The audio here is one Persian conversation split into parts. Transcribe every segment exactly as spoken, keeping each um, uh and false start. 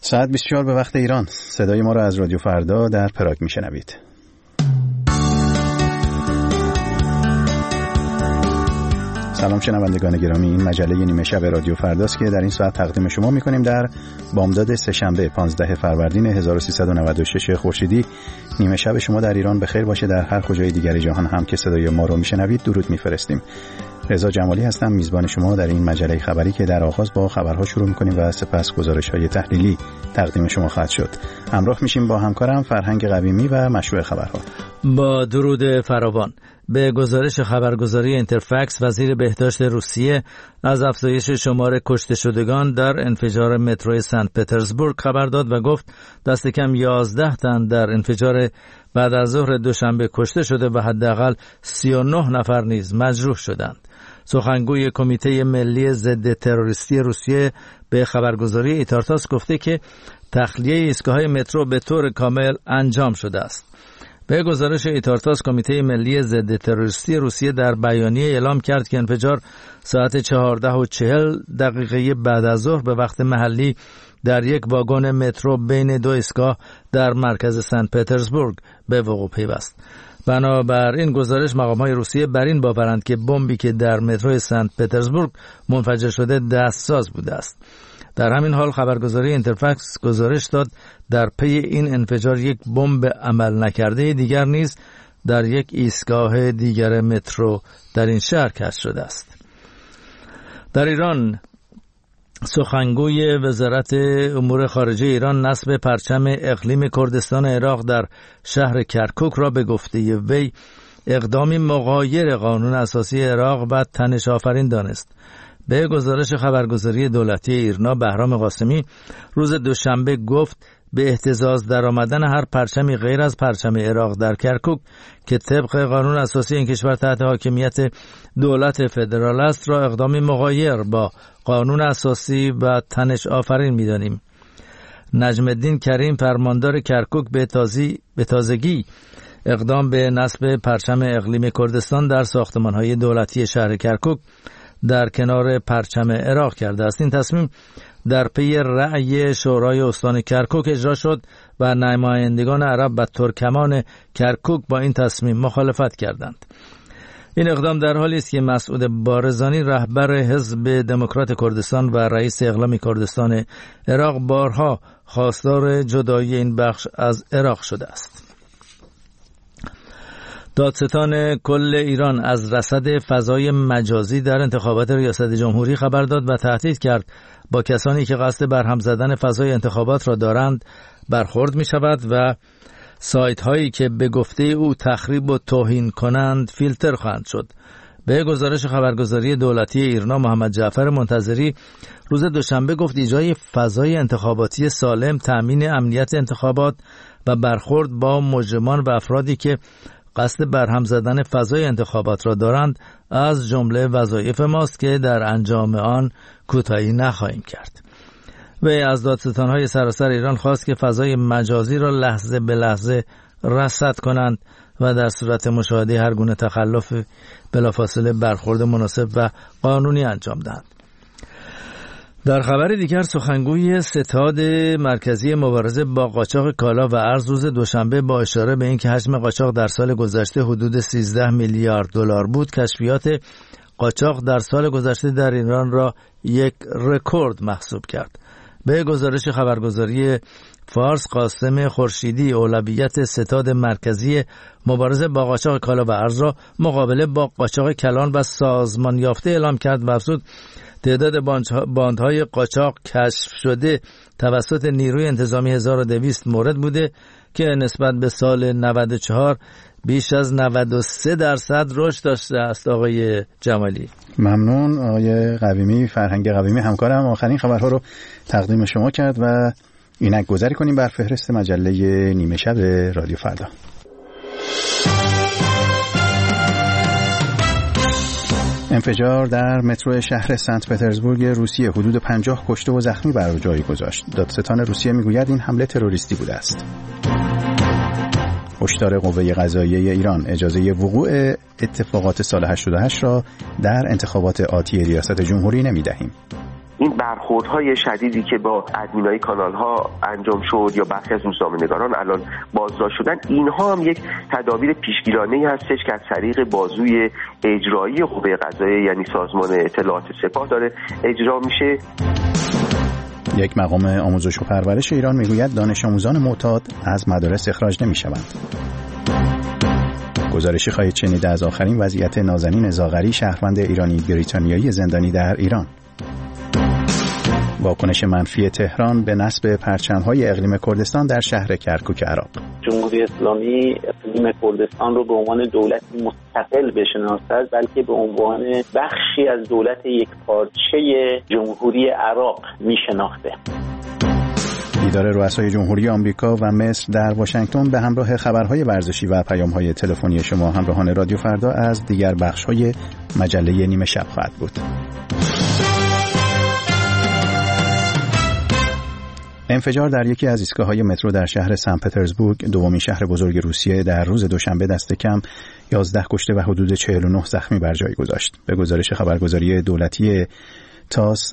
ساعت بیست و چهار به وقت ایران. صدای ما را از رادیو فردا در پراگ میشنوید. سلام شنوندگان گرامی، این مجله نیمه شب رادیو فرداست که در این ساعت تقدیم شما میکنیم. در بامداد سه‌شنبه پانزده فروردین هزار و سیصد و نود و شش خورشیدی نیمه شب شما در ایران بخیر باشه. در هر کجای دیگر جهان هم که صدای ما رو میشنوید درود میفرستیم. رضا جمالی هستم، میزبان شما در این مجله خبری که در آغاز با خبرها شروع میکنیم و سپس گزارش‌های تحلیلی تقدیم شما خواهد شد. همراه میشیم با همکارم فرهنگ قویمی و مشروع خبرها. با درود فراوان. به گزارش خبرگزاری اینترفکس، وزیر بهداشت روسیه از افزایش شمار کشته شدگان در انفجار مترو سنت پترزبورگ خبر داد و گفت دست کم یازده تن در انفجار بعد از ظهر دوشنبه کشته شده و حداقل سی و نه نفر نیز مجروح شدند. سخنگوی کمیته ملی ضد تروریستی روسیه به خبرگزاری ایتارتاس گفته که تخلیه ایستگاه‌های مترو به طور کامل انجام شده است. به گزارش ایتارتاس، کمیته ملی ضد تروریستی روسیه در بیانیه اعلام کرد که انفجار ساعت چهارده و چهل دقیقه بعد از ظهر به وقت محلی در یک واگن مترو بین دو ایستگاه در مرکز سنت پترزبورگ به وقوع پیوست. بنابر این گزارش، مقام‌های روسیه بر این باورند که بمبی که در مترو سنت پترزبورگ منفجر شده دستساز بوده است. در همین حال خبرگزاری اینترفکس گزارش داد در پی این انفجار یک بمب عمل نکرده دیگر نیز در یک ایستگاه دیگر مترو در این شهر کشف شده است. در ایران، سخنگوی وزارت امور خارجه ایران نصب پرچم اقلیم کردستان عراق در شهر کرکوک را به گفته وی اقدامی مغایر قانون اساسی عراق و تنش آفرین دانست. به گزارش خبرگزاری دولتی ایرنا، بهرام قاسمی روز دوشنبه گفت به اهتزاز در آمدن هر پرچمی غیر از پرچم عراق در کرکوک که طبق قانون اساسی این کشور تحت حاکمیت دولت فدرال است را اقدامی مغایر با قانون اساسی و تنش آفرین می‌دانیم. نجم الدین کریم، فرماندار کرکوک، به تازی به تازگی اقدام به نصب پرچم اقلیم کردستان در ساختمان‌های دولتی شهر کرکوک در کنار پرچم عراق کرده است. این تصمیم در پی رأی شورای استان کرکوک اجرا شد و نمایندگان عرب و ترکمان کرکوک با این تصمیم مخالفت کردند. این اقدام در حالی است که مسعود بارزانی، رهبر حزب دموکرات کردستان و رئیس اقلیم کردستان عراق، بارها خواستار جدایی این بخش از عراق شده است. دادستان کل ایران از رصد فضای مجازی در انتخابات ریاست جمهوری خبر داد و تهدید کرد با کسانی که قصد برهم زدن فضای انتخابات را دارند برخورد می شود و سایت هایی که به گفته او تخریب و توهین کنند فیلتر خواهند شد. به گزارش خبرگزاری دولتی ایرنا، محمد جعفر منتظری روز دوشنبه گفت ایجاد فضای انتخاباتی سالم، تأمین امنیت انتخابات و برخورد با مجرمان و افرادی که قصد برهم زدن فضای انتخابات را دارند از جمله وظایف ماست که در انجام آن کوتاهی نخواهیم کرد. و از دادستان‌های سراسر ایران خواست که فضای مجازی را لحظه به لحظه رصد کنند و در صورت مشاهده هر گونه تخلف بلافاصله برخورد مناسب و قانونی انجام دهند. در خبر دیگر، سخنگوی ستاد مرکزی مبارزه با قاچاق کالا و ارز روز دوشنبه با اشاره به اینکه حجم قاچاق در سال گذشته حدود سیزده میلیارد دلار بود، کشفیات قاچاق در سال گذشته در ایران را یک رکورد محسوب کرد. به گزارش خبرگزاری فارس، قاسم خورشیدی اولویت ستاد مرکزی مبارزه با قاچاق کالا و ارز را مقابله با قاچاق کلان و سازمان یافته اعلام کرد و افزود تعداد باندهای قاچاق کشف شده توسط نیروی انتظامی هزار و دویست مورد بوده که نسبت به سال نود و چهار بیش از نود و سه درصد رشد داشته است. آقای جمالی ممنون. آقای قویمی، فرهنگ قویمی، همکارم آخرین خبرها رو تقدیم شما کرد و اینک گذاری کنیم بر فهرست مجله نیمه شب رادیو فردا. انفجار در مترو شهر سنت پترزبورگ روسیه حدود پنجاه کشته و زخمی بر جای گذاشت. دادستان روسیه میگوید این حمله تروریستی بوده است. هشدار قوه قضاییه ایران اجازه وقوع اتفاقات سال هشتاد و هشت را در انتخابات آتی ریاست جمهوری نمی‌دهیم. این برخوردهای شدیدی که با ادمینای کانال‌ها انجام شد یا برخی از روزنامه‌نگاران الان بازداشت شدن، اینها هم یک تدابیر پیشگیرانه‌ای هستش که از طریق بازوی اجرایی قوه قضاییه یعنی سازمان اطلاعات سپاه داره اجرا میشه. یک مقام آموزش و پرورش ایران میگوید دانش آموزان معتاد از مدارس اخراج نمیشوند. گزارشی خواهید شنید از آخرین وضعیت نازنین زاغری، شهروند ایرانی بریتانیایی زندانی در ایران. واکنش منفی تهران به نصب پرچم‌های اقلیم کردستان در شهر کرکوک عراق. جمهوری اسلامی اقلیم کردستان رو به عنوان دولت مستقل بشناسد، بلکه به عنوان بخشی از دولت یکپارچه جمهوری عراق میشناخته. دیدار رؤسای جمهوری آمریکا و مصر در واشنگتن به همراه خبرهای ورزشی و پیام‌های تلفنی شما همراهان رادیو فردا از دیگر بخش‌های مجله نیمه شب خواهد بود. انفجار در یکی از ایستگاه‌های مترو در شهر سن پترزبورگ، دومین شهر بزرگ روسیه، در روز دوشنبه دست کم یازده کشته و حدود چهل و نه زخمی بر جای گذاشت. به گزارش خبرگزاری دولتی تاس،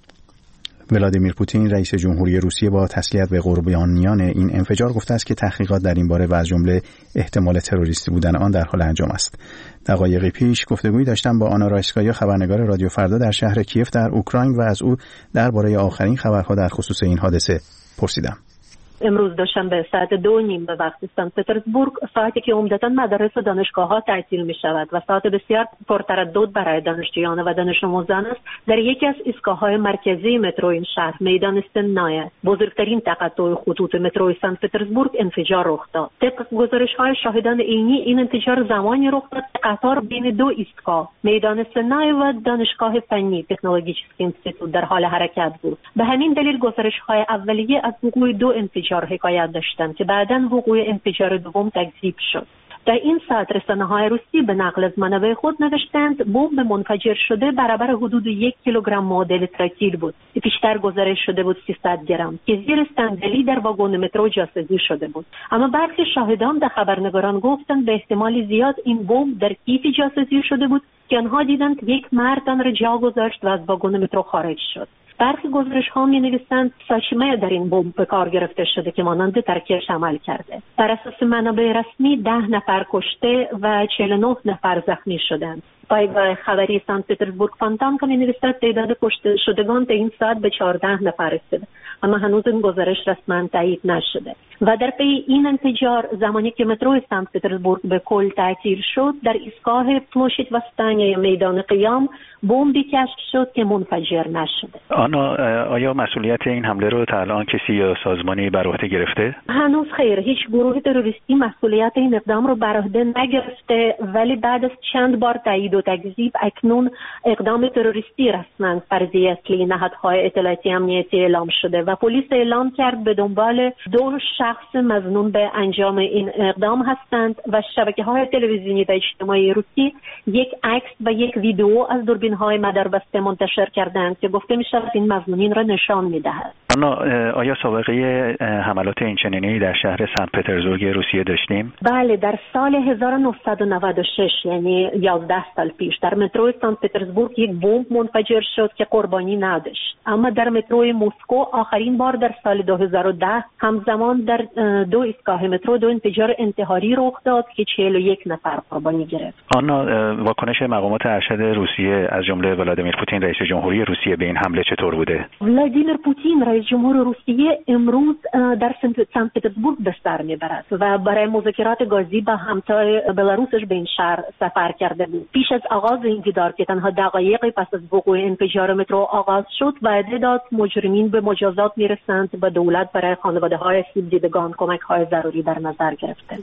ولادیمیر پوتین رئیس جمهوری روسیه با تسلیت به قربانیان این انفجار گفته است که تحقیقات در این باره و از جمله احتمال تروریستی بودن آن در حال انجام است. دقایقی پیش گفتگویی داشتم با آنا رایسکایا، خبرنگار رادیو فردا در شهر کیف در اوکراین، و از او درباره آخرین خبرها در خصوص این حادثه پرسیدم. امروز دوشنبه ساعت دو نیم به وقت سن پترزبورگ، ساعتی که عمدتاً مدارس و دانشگاه‌ها تعطیل می‌شود و ساعت بسیار پرتردد برای دانشجویان و دانش آموزان است، در یکی از ایستگاه‌های مرکزی مترو این شهر، میدان سنایه، بزرگترین تقاطع خطوط مترو سن پترزبورگ، انفجار رخ داد. طبق گزارش‌های شاهدان عینی، این انفجار زمانی رخ داد که قطار بین دو ایستگاه، میدان سنایه و دانشگاه فنی تکنولوژیک اینستیتوت، در حال حرکت بود. به همین دلیل گزارش‌های اولیه از وقوع دو انفجار حکایت داشتند که بعداً وقوع انفجار دوم تکذیب شد. در این ساعت رسانه‌های روسی به نقل از منابع خود نوشتند بمب منفجر شده برابر حدود یک کیلوگرم معادل تراتیل بود. پیشتر گزارش شده بود سیصد گرم که زیر صندلی در واگن مترو جاسازی شده بود. اما برخی شاهدان به خبرنگاران گفتند به احتمال زیاد این بمب در کیفی جاسازی شده بود که آنها دیدند یک مرد آن را جا گذاشت و از واگن مترو خارج شد. برخی گزارش ها می نویسند ساچمه در این بمب به کار گرفته شده که مانند ترکیش عمل کرده. بر اساس منابع رسمی ده نفر کشته و چهل و نه نفر زخمی شدند. پایگاه خبری سن پترزبورگ فانتان که می نویسد تعداد کشته شدگان تا این ساعت به چهارده نفر رسیده، اما هنوز این گزارش رسما تایید نشده. و در پی این انفجار، زمانی که مترو سن پترزبورگ به کل تعطیل شد، در ایستگاه پلوشیت وستانیا میدان قیام بمبی کشف شد که منفجر نشده. آنا، آیا مسئولیت این حمله رو تا الان کسی یا سازمانی بر عهده گرفته؟ هنوز خیر، هیچ گروه تروریستی مسئولیت این اقدام رو بر عهده نگرفته، ولی بعد از چند بار تایید و تکذیب اکنون اقدام تروریستی رسما فرضیه اصلی نهادهای اطلاعاتی امنیتی اعلام شده و پلیس اعلام کرد به دنبال دو شخص مظنون به انجام این اقدام هستند و شبکه‌های تلویزیونی و اجتماعی روسی یک عکس و یک ویدیو از دوربین‌های مداربسته منتشر کردند که گفته می‌شود این مظنونین را نشان می‌دهد. اما آیا سابقه حملات اینچنینی در شهر سن پترزبورگ روسیه داشتیم؟ بله، در سال هزار و نهصد و نود و شش، یعنی یازده سال پیش، در مترو سن پترزبورگ یک بمب منفجر شد که قربانی نداشت. اما در مترو مسکو آخرین بار در سال دو هزار و ده همزمان در دو ایستگاه مترو دو انفجار انتحاری رخ داد که چهل و یک نفر قربانی گرفت. آن واکنش مقامات ارشد روسیه از جمله ولادیمیر پوتین رئیس جمهوری روسیه به این حمله چطور بوده؟ ولادیمیر پوتین رئیس جمهور روسیه امروز در سن پترزبورگ به سر میبرد و برای مذاکرات گازی با همتای بلاروسش به این شهر سفر کرده بود. پیش از آغاز این دیدار که تنها دقایقی پس از وقوع انفجار مترو آغاز شد، وعده داد مجرمین به مجازات میرسند و دولت برای خانواده‌های آسیب دیدگان کمک‌های ضروری در نظر گرفته.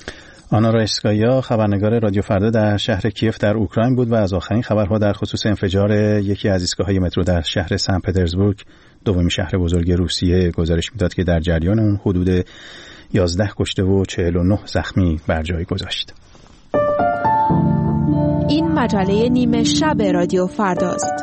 آنا رایسکایا، خبرنگار رادیو فردا در شهر کیف در اوکراین بود و از آخرین خبرها در خصوص انفجار یکی از ایستگاه‌های مترو در شهر سن پترزبورگ، دومین شهر بزرگ روسیه، گزارش می‌داد که در جریان اون حدود یازده کشته و چهل و نه زخمی بر جای گذاشت. این مجله نیمه شب رادیو فرداست.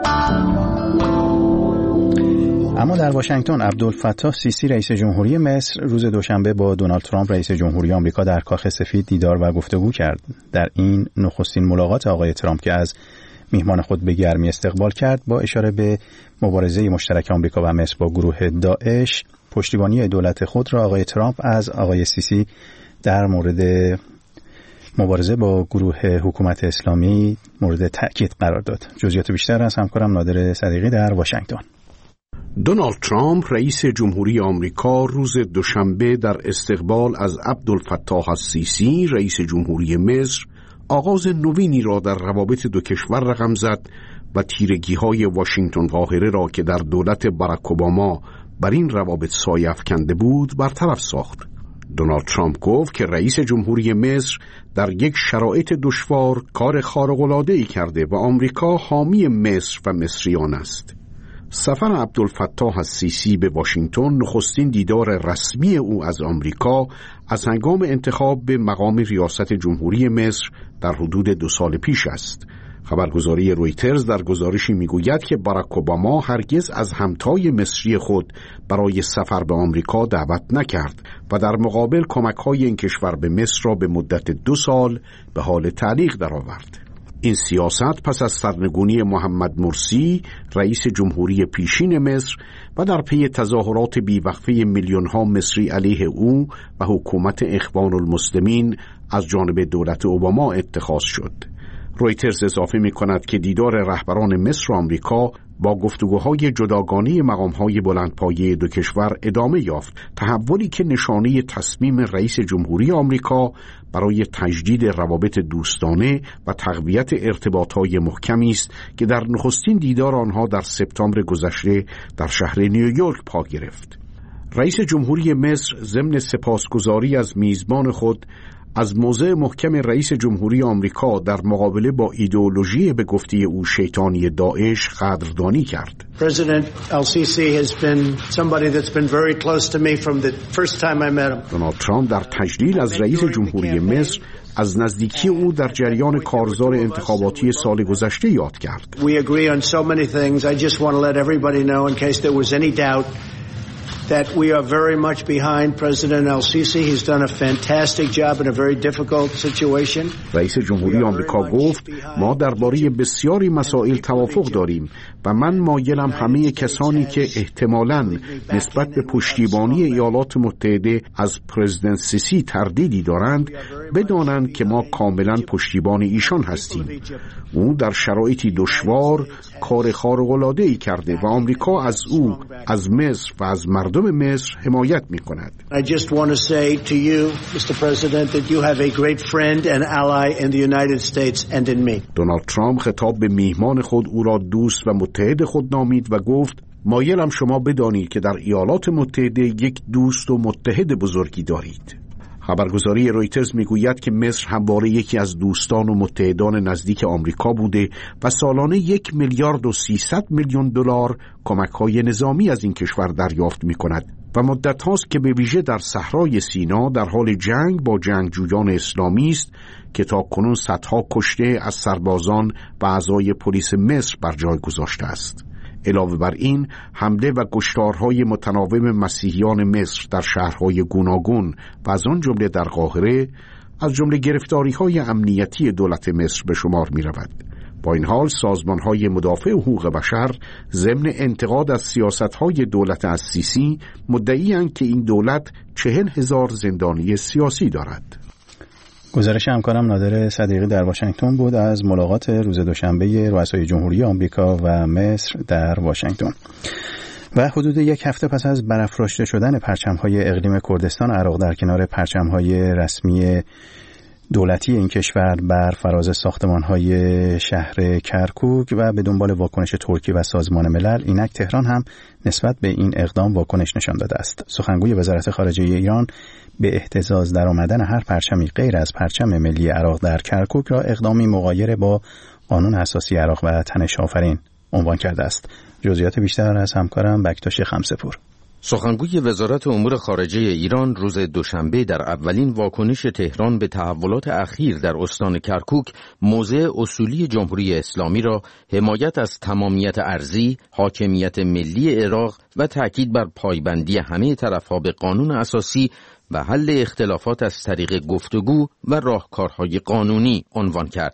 اما در واشنگتن، عبدالفتاح سیسی رئیس جمهوری مصر روز دوشنبه با دونالد ترامپ رئیس جمهوری آمریکا در کاخ سفید دیدار و گفتگو کرد. در این نخستین ملاقات آقای ترامپ که از میهمان خود به گرمی استقبال کرد. با اشاره به مبارزه مشترک آمریکا و مصر با گروه داعش، پشتیبانی دولت خود را آقای ترامپ از آقای سیسی در مورد مبارزه با گروه حکومت اسلامی مورد تأکید قرار داد. جزئیات بیشتر از همکارم نادر صدیقی در واشنگتن. دونالد ترامپ رئیس جمهوری آمریکا روز دوشنبه در استقبال از عبدالفتاح السیسی رئیس جمهوری مصر آغاز نوینی را در روابط دو کشور رقم زد و تیرگی‌های واشنگتن قاهره را که در دولت باراک اوباما بر این روابط سایه افکنده بود برطرف ساخت. دونالد ترامپ گفت که رئیس جمهوری مصر در یک شرایط دشوار کار خارق‌العاده‌ای کرده و آمریکا حامی مصر و مصریان است. سفر عبدالفتاح السیسی به واشنگتن نخستین دیدار رسمی او از آمریکا از هنگام انتخاب به مقام ریاست جمهوری مصر در حدود دو سال پیش است. خبرگزاری رویترز در گزارشی میگوید که باراک اوباما هرگز از همتای مصری خود برای سفر به آمریکا دعوت نکرد و در مقابل کمک‌های این کشور به مصر را به مدت دو سال به حال تعلیق درآورد. این سیاست پس از سرنگونی محمد مرسی رئیس جمهوری پیشین مصر و در پی تظاهرات بیوقفه میلیون‌ها مصری علیه او و حکومت اخوان المسلمین از جانب دولت اوباما اتخاذ شد. رویترز اضافه می کند که دیدار رهبران مصر و آمریکا با گفتگوهای جداگانه مقامهای بلندپایه دو کشور ادامه یافت، تحولی که نشانه تصمیم رئیس جمهوری آمریکا برای تجدید روابط دوستانه و تقویت ارتباطهای محکمی است که در نخستین دیدار آنها در سپتامبر گذشته در شهر نیویورک پا گرفت. رئیس جمهوری مصر ضمن سپاسگزاری از میزبان خود از موضع محکم رئیس جمهوری آمریکا در مقابله با ایدئولوژی به گفته او شیطانی داعش قدردانی کرد. President al-Sisi has been somebody that's been very close to me from the first time I met him. دونالد ترامپ در تجلیل از رئیس جمهوری مصر از نزدیکی او در جریان کارزار انتخاباتی سال گذشته یاد کرد. We agree on so many things. I just want to let everybody know in case there was any doubt that we are very much behind President al-Sisi. He's done a fantastic job in a very difficult situation. رئیس جمهوری آمریکا گفت ما درباره بسیاری مسائل توافق داریم و من مایلم همه کسانی که احتمالاً نسبت به پشتیبانی ایالات متحده از پرزیدنت سیسی تردیدی دارند بدانند که ما کاملاً پشتیبان ایشان هستیم. او در شرایطی دشوار کار خارق‌العاده‌ای کرده و آمریکا از او، از مصر و از مردم مصر حمایت می‌کند. I just want to say to you, Mister President, that you have a great friend and ally in the United States and in me. دونالد ترامپ خطاب به میهمان خود او را دوست و متحد خود نامید و گفت مایلم شما بدانید که در ایالات متحده یک دوست و متحد بزرگی دارید. خبرگزاری رویترز میگوید که مصر همواره یکی از دوستان و متحدان نزدیک آمریکا بوده و سالانه یک میلیارد و سیصد میلیون دلار کمک‌های نظامی از این کشور دریافت می‌کند و مدت هاست که به ویژه در صحرای سینا در حال جنگ با جنگجویان اسلامی است که تاکنون صدها کشته از سربازان و اعضای پلیس مصر بر جای گذاشته است. علاوه بر این حمله و کشتارهای متناوب مسیحیان مصر در شهرهای گوناگون و از آن جمله در قاهره از جمله گرفتاری‌های امنیتی دولت مصر به شمار می‌رود. با این حال سازمان‌های مدافع حقوق بشر ضمن انتقاد از سیاست‌های دولت السیسی مدعی‌اند که این دولت چهل هزار زندانی سیاسی دارد. گزارش همکارم نادر صدیقی در واشنگتن بود از ملاقات روز دوشنبه رؤسای جمهوری آمریکا و مصر در واشنگتن. و حدود یک هفته پس از برافراشته شدن پرچم‌های اقلیم کردستان عراق در کنار پرچم‌های رسمی دولتی این کشور بر فراز ساختمان‌های شهر کرکوک و به دنبال واکنش ترکیه و سازمان ملل، اینک تهران هم نسبت به این اقدام واکنش نشان داده است. سخنگوی وزارت خارجه ایران به اهتزاز در آمدن هر پرچمی غیر از پرچم ملی عراق در کرکوک را اقدامی مغایر با قانون اساسی عراق و تنش آفرین عنوان کرده است. جزئیات بیشتر از همکارم بکتاش خمسه‌پور. سخنگوی وزارت امور خارجه ایران روز دوشنبه در اولین واکنش تهران به تحولات اخیر در استان کرکوک موضع اصولی جمهوری اسلامی را حمایت از تمامیت ارضی، حاکمیت ملی عراق و تأکید بر پایبندی همه طرف‌ها به قانون اساسی و حل اختلافات از طریق گفتگو و راهکارهای قانونی عنوان کرد.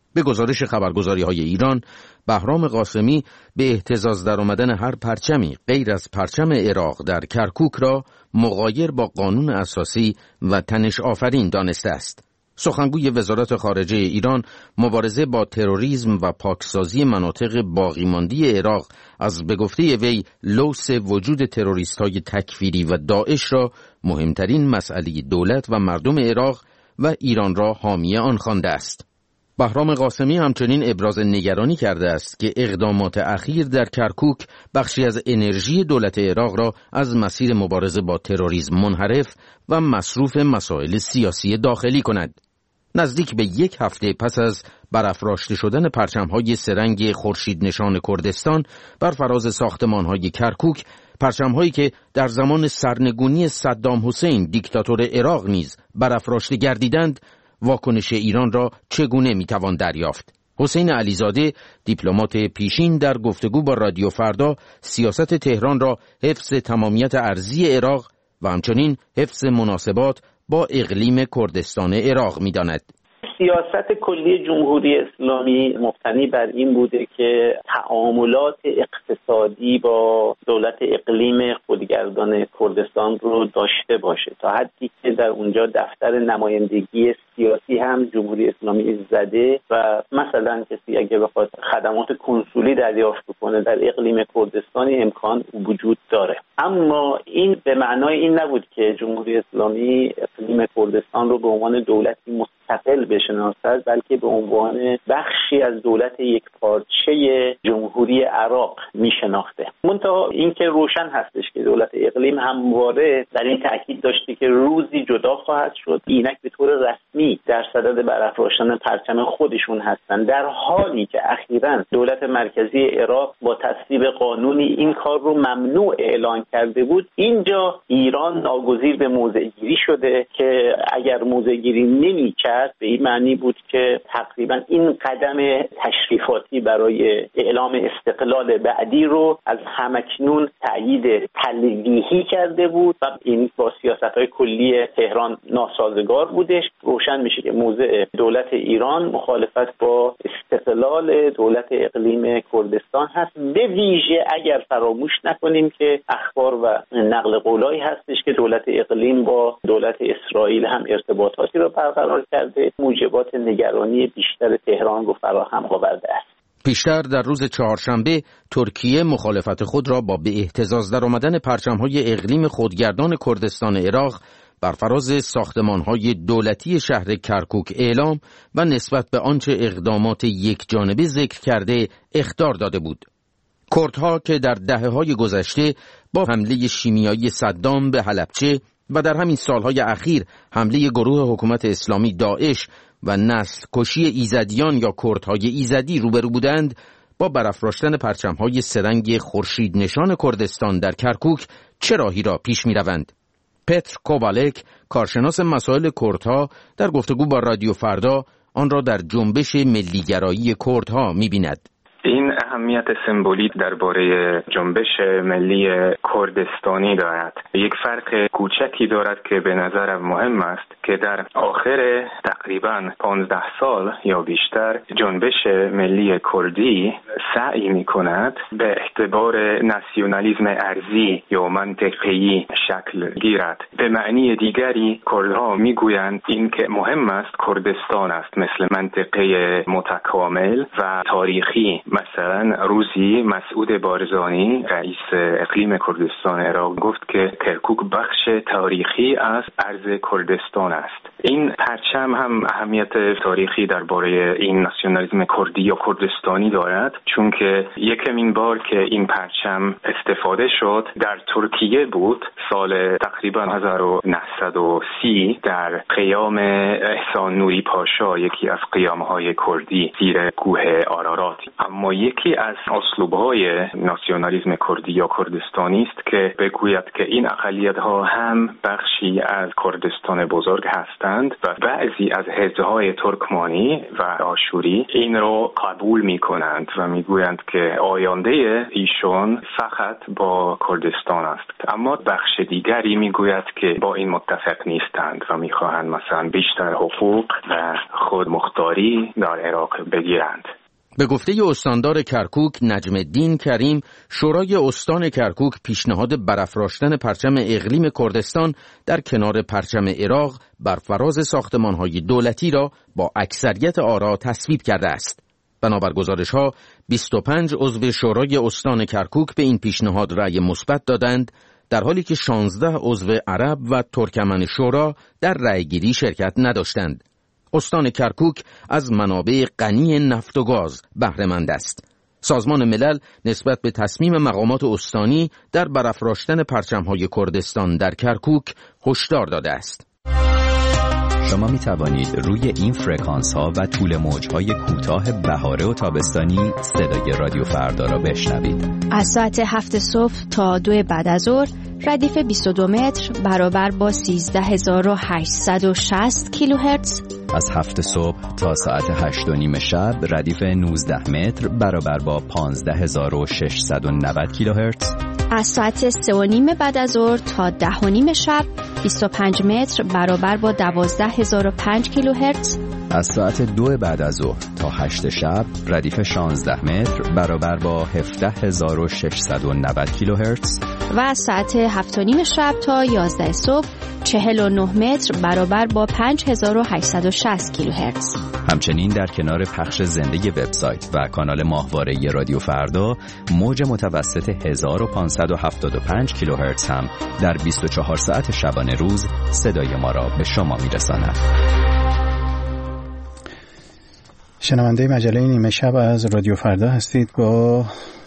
به گزارش خبرگزاری‌های ایران، بهرام قاسمی به اهتزاز درآمدن هر پرچمی غیر از پرچم عراق در کرکوک را مغایر با قانون اساسی و تنش آفرین دانسته است. سخنگوی وزارت خارجه ایران مبارزه با تروریسم و پاکسازی مناطق باقیمانده عراق از به گفته وی لوث وجود تروریست‌های تکفیری و داعش را مهمترین مسئله دولت و مردم عراق و ایران را حامی آن خوانده است. بهرام قاسمی همچنین ابراز نگرانی کرده است که اقدامات اخیر در کرکوک بخشی از انرژی دولت عراق را از مسیر مبارزه با تروریسم منحرف و مصروف مسائل سیاسی داخلی کند. نزدیک به یک هفته پس از برافراشته شدن پرچم‌های سه‌رنگ خورشید نشان کردستان بر فراز ساختمان‌های کرکوک، پرچم‌هایی که در زمان سرنگونی صدام حسین دیکتاتور عراق نیز برافراشته گردیدند، واکنش ایران را چگونه میتوان دریافت؟ حسین علیزاده، دیپلمات پیشین، در گفتگو با رادیو فردا سیاست تهران را حفظ تمامیت ارضی عراق و همچنین حفظ مناسبات با اقلیم کردستان عراق می‌داند. سیاست کلی جمهوری اسلامی مبتنی بر این بوده که تعاملات اقتصادی با دولت اقلیم خودگردان کردستان رو داشته باشه، تا حدی که در اونجا دفتر نمایندگی سیاسی هم جمهوری اسلامی زده و مثلا کسی اگه بخواد خدمات کنسولی دریافت کنه در اقلیم کردستان امکان وجود داره. اما این به معنای این نبود که جمهوری اسلامی اقلیم کردستان رو به عنوان دولتی مستقل بشناسد، بلکه به عنوان بخشی از دولت یکپارچه جمهوری عراق میشناخته. منتها این که روشن هستش که دولت اقلیم همواره در این تاکید داشته که روزی جدا خواهد شد، اینک به طور رسمی در صدد برافراشتن پرچم خودشون هستند، در حالی که اخیراً دولت مرکزی عراق با تصویب قانونی این کار رو ممنوع اعلان کرده بود. اینجا ایران ناگزیر به موضع‌گیری شده که اگر موضع‌گیری نمی‌کرد به این معنی بود که تقریبا این قدم تشریفاتی برای اعلام استقلال بعدی رو از همکنون تأیید تلویحی کرده بود و این با سیاست‌های کلی تهران ناسازگار بودش. روشن میشه که موضع دولت ایران مخالفت با استقلال دولت اقلیم کردستان هست، به ویژه اگر فراموش نکنیم که اخبار و نقل قولایی هستش که دولت اقلیم با دولت اسرائیل هم ارتباطاتی رو برقرار کرده، موجبات نگرانی بیشتر تهران رو فراهم آورده است. پیشتر در روز چهارشنبه ترکیه مخالفت خود را با به اهتزاز درآمدن پرچم‌های اقلیم خودگردان کردستان عراق بر فراز ساختمان‌های دولتی شهر کرکوک اعلام و نسبت به آنچه اقدامات یک جانبه ذکر کرده اخطار داده بود. کردها که در دهه‌های گذشته با حمله شیمیایی صدام به حلبچه و در همین سالهای اخیر حمله گروه حکومت اسلامی داعش و نسل کشی ایزدیان یا کردهای ایزدی روبرو بودند، با برافراشتن پرچم‌های سه‌رنگ خورشید نشان کردستان در کرکوک چه راهی را پیش می‌روند؟ پتر کوبالک، کارشناس مسائل کردها، در گفتگو با رادیو فردا آن را در جنبش ملیگرایی کردها می‌بیند. این اهمیت سمبولیک درباره جنبش ملی کردستانی دارد. یک فرق کوچکی دارد که به نظرم مهم است که در آخر تقریباً پانزده سال یا بیشتر جنبش ملی کردی سعی می کند به اعتبار ناسیونالیسم ارضی یا منطقه‌ای شکل گیرد. به معنی دیگری کردها می گویند این که مهم است کردستان است مثل منطقه متکامل و تاریخی. مثلا روزی مسعود بارزانی رئیس اقلیم کردستان عراق گفت که کرکوک بخش تاریخی از ارض کردستان است. این پرچم هم اهمیت تاریخی درباره این ناسیونالیسم کردی یا کردستانی دارد، چون که یکمین بار که این پرچم استفاده شد در ترکیه بود، سال تقریبا هزار و نهصد و سی در قیام احسان نوری پاشا، یکی از قیام‌های کردی زیر کوه آرارات. اما یکی از اسلوب‌های ناسیونالیسم کردی یا کردستانی است که بگوید که این اقلیت‌ها هم بخشی از کردستان بزرگ هستند و بعضی از حزب‌های ترکمانی و آشوری این رو قبول می‌کنند و می‌گویند که آینده ایشون فقط با کردستان است. اما بخش بخش دیگری میگوید که با این متفق نیستند و میخواهند مثلا بیشتر حقوق و خودمختاری در عراق بگیرند. به گفته استاندار کرکوک نجم الدین کریم، شورای استان کرکوک پیشنهاد برافراشتن پرچم اقلیم کردستان در کنار پرچم عراق بر فراز ساختمان‌های دولتی را با اکثریت آرا تصویب کرده است. بنابر گزارش‌ها بیست و پنج عضو شورای استان کرکوک به این پیشنهاد رأی مثبت دادند، در حالی که شانزده عضو عرب و ترکمن شورا در رأیگیری شرکت نداشتند. استان کرکوک از منابع غنی نفت و گاز بهره مند است. سازمان ملل نسبت به تصمیم مقامات استانی در برافراشتن پرچم‌های کردستان در کرکوک هشدار داده است. شما می توانید روی این فرکانس ها و طول موج های کوتاه بهاره و تابستانی صدای رادیو فردا را بشنوید. از ساعت هفت صبح تا دو بعد از ظهر ردیف بیست و دو متر برابر با سیزده هزار و هشتصد و شصت کیلوهرتز. از هفت صبح تا ساعت هشت و نیم شب ردیف نوزده متر برابر با پانزده هزار و ششصد و نود کیلوهرتز. از ساعت سه و نیم بعد از ظهر تا ده و نیم شب بیست و پنج متر برابر با دوازده هزار و پنج کیلوهرتز. از ساعت دو بعد از ظهر تا هشت شب ردیف شانزده متر برابر با هفده هزار و ششصد و نود کیلوهرتز. و از ساعت هفت و نیم شب تا یازده صبح چهل و نه متر برابر با پنج هزار و هشتصد و شصت کیلوهرتز. همچنین در کنار پخش زنده وبسایت و کانال ماهواره رادیو فردا، موج متوسط هزار و پانصد و هفتاد و پنج کیلوهرتز هم در بیست و چهار ساعت شبانه روز صدای ما را به شما میرساند. شنونده مجله نیمه شب از رادیو فردا هستید با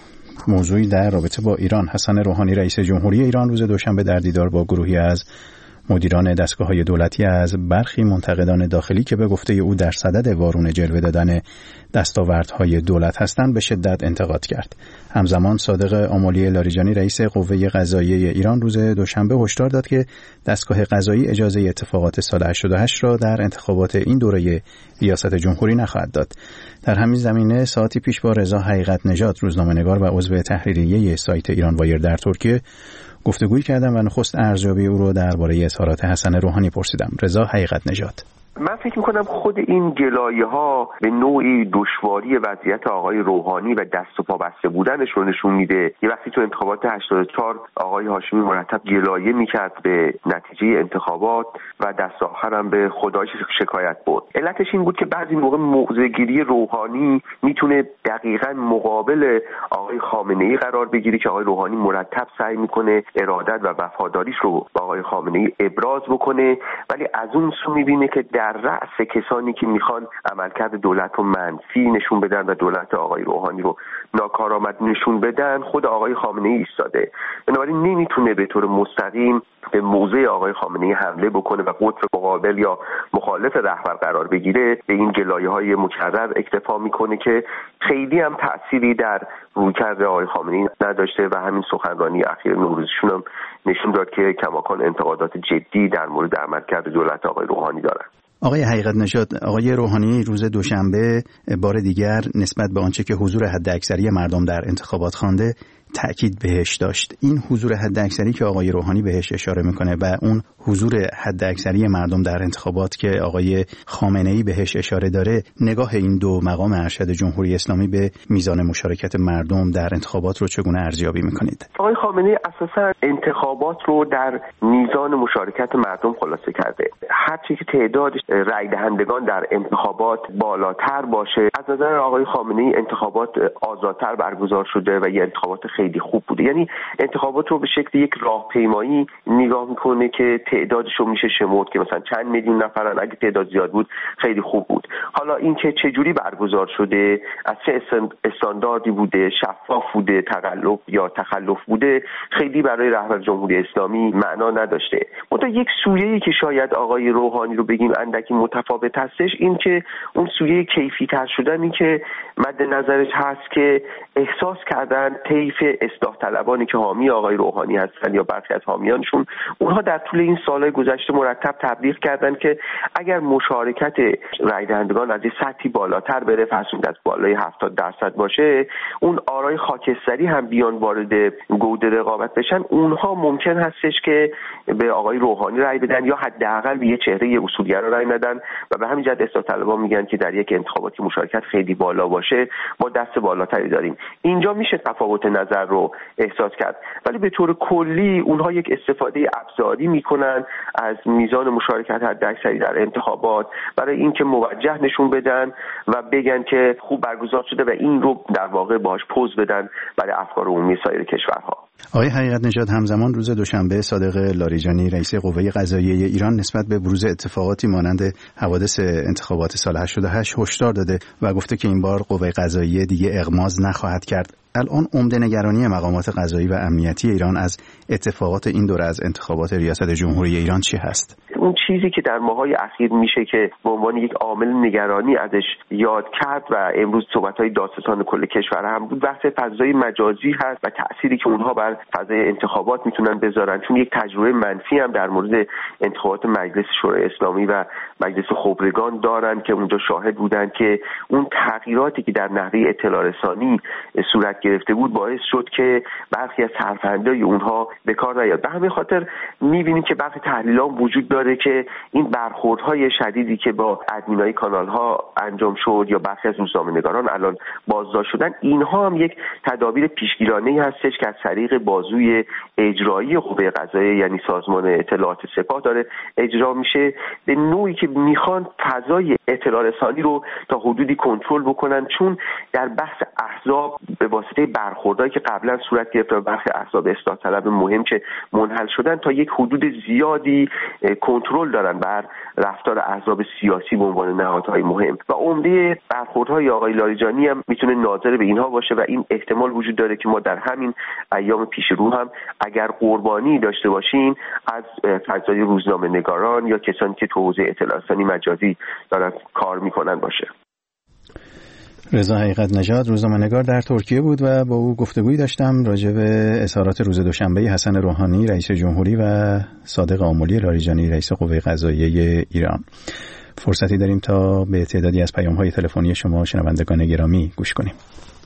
موضوعی در رابطه با ایران. حسن روحانی رئیس جمهوری ایران روز دوشنبه در دیدار با گروهی از مدیران دستگاه‌های دولتی از برخی منتقدان داخلی که به گفته او در صدد وارونه جلوه دادن دستاوردهای دولت هستند به شدت انتقاد کرد. همزمان صادق آملی لاریجانی رئیس قوه قضاییه ایران روز دوشنبه هشدار داد که دستگاه قضایی اجازه اتفاقات سال هشتاد و هشت را در انتخابات این دوره ریاست جمهوری نخواهد داد. در همین زمینه ساعتی پیش با رضا حقیقت نژاد روزنامه‌نگار و عضو تحریریه سایت ایران وایر در ترکیه گفتگویی کردم و نخست ارزیابی او رو درباره اظهارات حسن روحانی پرسیدم. رضا حقیقت نژاد: من فکر میکنم خود این گلایه ها به نوعی دشواری وضعیت آقای روحانی و دست و پا بسته بودنش رو نشون میده. یه وقتی تو انتخابات هشتاد و چهار آقای هاشمی مرتب گلایه میکرد به نتیجه انتخابات و دست آخر هم به خدایش شکایت برد. علتش این بود که بعضی موقع موضع‌گیری روحانی میتونه دقیقاً مقابل آقای خامنه‌ای قرار بگیره که آقای روحانی مرتب سعی میکنه ارادت و وفاداریش رو با آقای خامنه‌ای ابراز بکنه، ولی از اون سو میبینه که در رأس کسانی که میخوان عملکرد دولت رو منفی نشون بدن و دولت آقای روحانی رو ناکارآمد نشون بدن خود آقای خامنه‌ای ایستاده. بنابراین نمیتونه به طور مستقیم به موضع آقای خامنه‌ای حمله بکنه و قطر مقابل یا مخالف رهبر قرار بگیره. به این گلایه‌های مکرر اکتفا میکنه که خیلی هم تأثیری در رویکرد آقای خامنه‌ای نداشته و همین سخنرانی اخیر نوروزشون هم نشون داد که کماکان انتقادات جدی در مورد عملکرد دولت آقای روحانی دارن. آقای حقیقت نژاد، آقای روحانی روز دوشنبه بار دیگر نسبت به آنچه که حضور حداکثری مردم در انتخابات خوانده تأکید بهش داشت. این حضور حداکثری که آقای روحانی بهش اشاره میکنه و اون حضور حداکثری مردم در انتخابات که آقای خامنه‌ای بهش اشاره داره، نگاه این دو مقام ارشد جمهوری اسلامی به میزان مشارکت مردم در انتخابات رو چگونه ارزیابی میکنید؟ آقای خامنه‌ای اساساً انتخابات رو در میزان مشارکت مردم خلاصه کرده. هرچی که تعداد رای دهندگان در انتخابات بالاتر باشه، از نظر آقای خامنه‌ای انتخابات آزادتر برگزار شده و یه انتخابات خیلی خوب بوده. یعنی انتخابات رو به شکل یک راهپیمایی نگاه میکنه که تعدادش رو میشه شمرد که مثلا چند میلیون نفرن، اگه تعداد زیاد بود خیلی خوب بود. حالا این که چه جوری برگزار شده، از چه استانداردی بوده، شفاف بوده، تقلب یا تخلف بوده، خیلی برای رهبر جمهوری اسلامی معنا نداشته. منتها یک سویه‌ای که شاید آقای روحانی رو بگیم اندکی متفاوت هستش، این که اون سویه کیفی تر شدن، این که مد نظرش هست که احساس کردن طیف اصلاح طلبانی که حامی آقای روحانی هستن یا برخی از حامیانشون، اونها در طول این سالهای گذشته مرتب تبلیغ کردن که اگر مشارکت رای دهندگان از سطحی بالاتر بره، فرض کنید از بالای هفتاد درصد باشه، اون آرای خاکستری هم بیان وارد گود رقابت بشن، اونها ممکن هستش که به آقای روحانی رای بدن یا حداقل به یه چهره اصولگرا رای ندن و به همین جهت اصلاح طلبان میگن که در یک انتخاباتی مشارکت خیلی بالا باشه ما دست بالاتری داریم. اینجا میشه تفاوت نظر رو احساس کرد، ولی به طور کلی اونها یک استفاده ابزاری میکنن از میزان مشارکت حداکثری در انتخابات برای اینکه موجه نشون بدن و بگن که خوب برگزار شده و این رو در واقع باهاش پوز بدن برای افکار عمومی سایر کشورها. آقای حقیقت نژاد، همزمان روز دوشنبه صادق لاریجانی رئیس قوه قضاییه ایران نسبت به بروز اتفاقاتی مانند حوادث انتخابات سال هشتاد و هشت هشدار داده و گفته که این بار قوه قضاییه دیگه اغماض نخواهد کرد. الان عمده نگرانی مقامات قضایی و امنیتی ایران از اتفاقات این دوره از انتخابات ریاست جمهوری ایران چی هست؟ اون چیزی که در ماه‌های اخیر میشه که به عنوان یک عامل نگرانی ازش یاد کرد و امروز صحبت‌های دادستان کل کشور هم بود، بحث فضای مجازی هست و تأثیری که اونها بر فضای انتخابات میتونن بذارن، چون یک تجربه منفی هم در مورد انتخابات مجلس شورای اسلامی و مجلس خبرگان دارن که اونجا شاهد بودن که اون تغییراتی که در نحوه اطلاع رسانی صورت گرفته بود باعث شد که برخی از سرفندهای اونها به کار نیاد. به همین خاطر می‌بینیم که برخی تحلیل‌ها وجود داره که این برخوردهای شدیدی که با ادمینای کانال‌ها انجام شد یا برخی از روزنامه‌نگاران الان بازداشت شدن، اینها هم یک تدابیر پیشگیرانه‌ای هستش که از طریق بازوی اجرایی قوه قضاییه یعنی سازمان اطلاعات سپاه داره اجرا میشه، به نوعی که میخوان فضای اطلاع رسانی رو تا حدودی کنترل بکنن، چون در بحث احزاب به واسطه برخوردهایی که قبلا صورت گرفت و برخی احزاب اصلاح طلب مهم که منحل شدن تا یک حدود زیادی کنترل دارن بر رفتار احزاب سیاسی به عنوان نهادهای مهم و عمده برخوردهای آقای لاریجانی هم میتونه ناظر به اینها باشه و این احتمال وجود داره که ما در همین ایام پیش رو هم اگر قربانی داشته باشیم از فضای روزنامه‌نگاران یا کسانی که تو حوزه اطلاع رسانی مجازی دارن کار میکنن باشه. رضا حقیقت نژاد روزنامه‌نگار در ترکیه بود و با او گفتگویی داشتم راجع به اظهارات روز دوشنبه حسن روحانی رئیس جمهوری و صادق آملی لاریجانی رئیس قوه قضاییه ایران. فرصتی داریم تا به تعدادی از پیام‌های تلفنی شما شنوندگان گرامی گوش کنیم.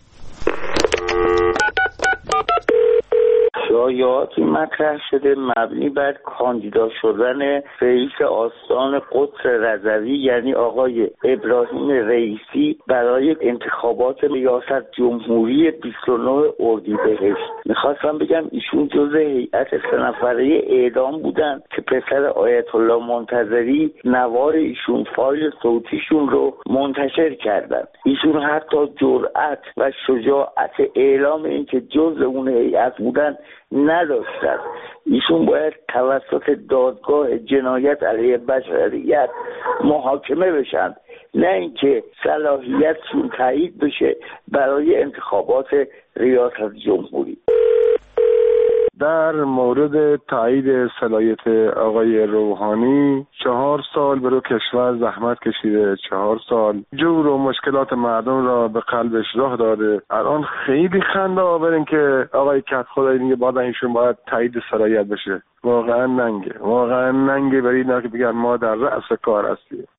شایعاتی مطرح شده مبنی بر کاندیدا شدن رئیس آستان قدس رضوی یعنی آقای ابراهیم رئیسی برای انتخابات ریاست جمهوری بیست و نه اردیبهشت. میخواستم بگم ایشون جزء هیئت سه نفره اعدام بودن که پسر آیت الله منتظری نوار ایشون فایل صوتیشون رو منتشر کردن. ایشون حتی جرأت و شجاعت اعلام اینکه جزء اون هیئت بودن نداشتن. ایشون باید توسط دادگاه جنایت علیه بشریت محاکمه بشن، نه اینکه صلاحیتشون تایید بشه برای انتخابات ریاست جمهوری. در مورد تایید صلاحیت آقای روحانی چهار سال برای کشور زحمت کشیده، چهار سال جور و مشکلات مردم را به قلبش راه داده. الان خیلی خنده آورین که آقای کدخدایی میگه بعد اینشون باید تایید صلاحیت بشه. واقعا ننگه، واقعا ننگه برای اینا که بگن ما در رأس کار هستیم.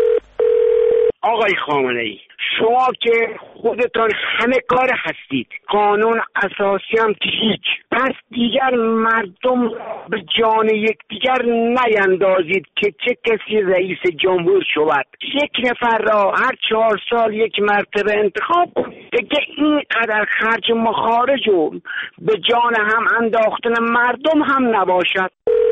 آقای خامنه‌ای، شما که خودتان همه کار هستید، قانون اساسی هم که هیچ، پس دیگر مردم به جان یکدیگر نیندازید که چه کسی رئیس جمهور شود. یک نفر را هر چهار سال یک مرتبه انتخاب کنید. دیگه اینقدر خرج مخارج و به جان هم انداختن مردم هم نباشد.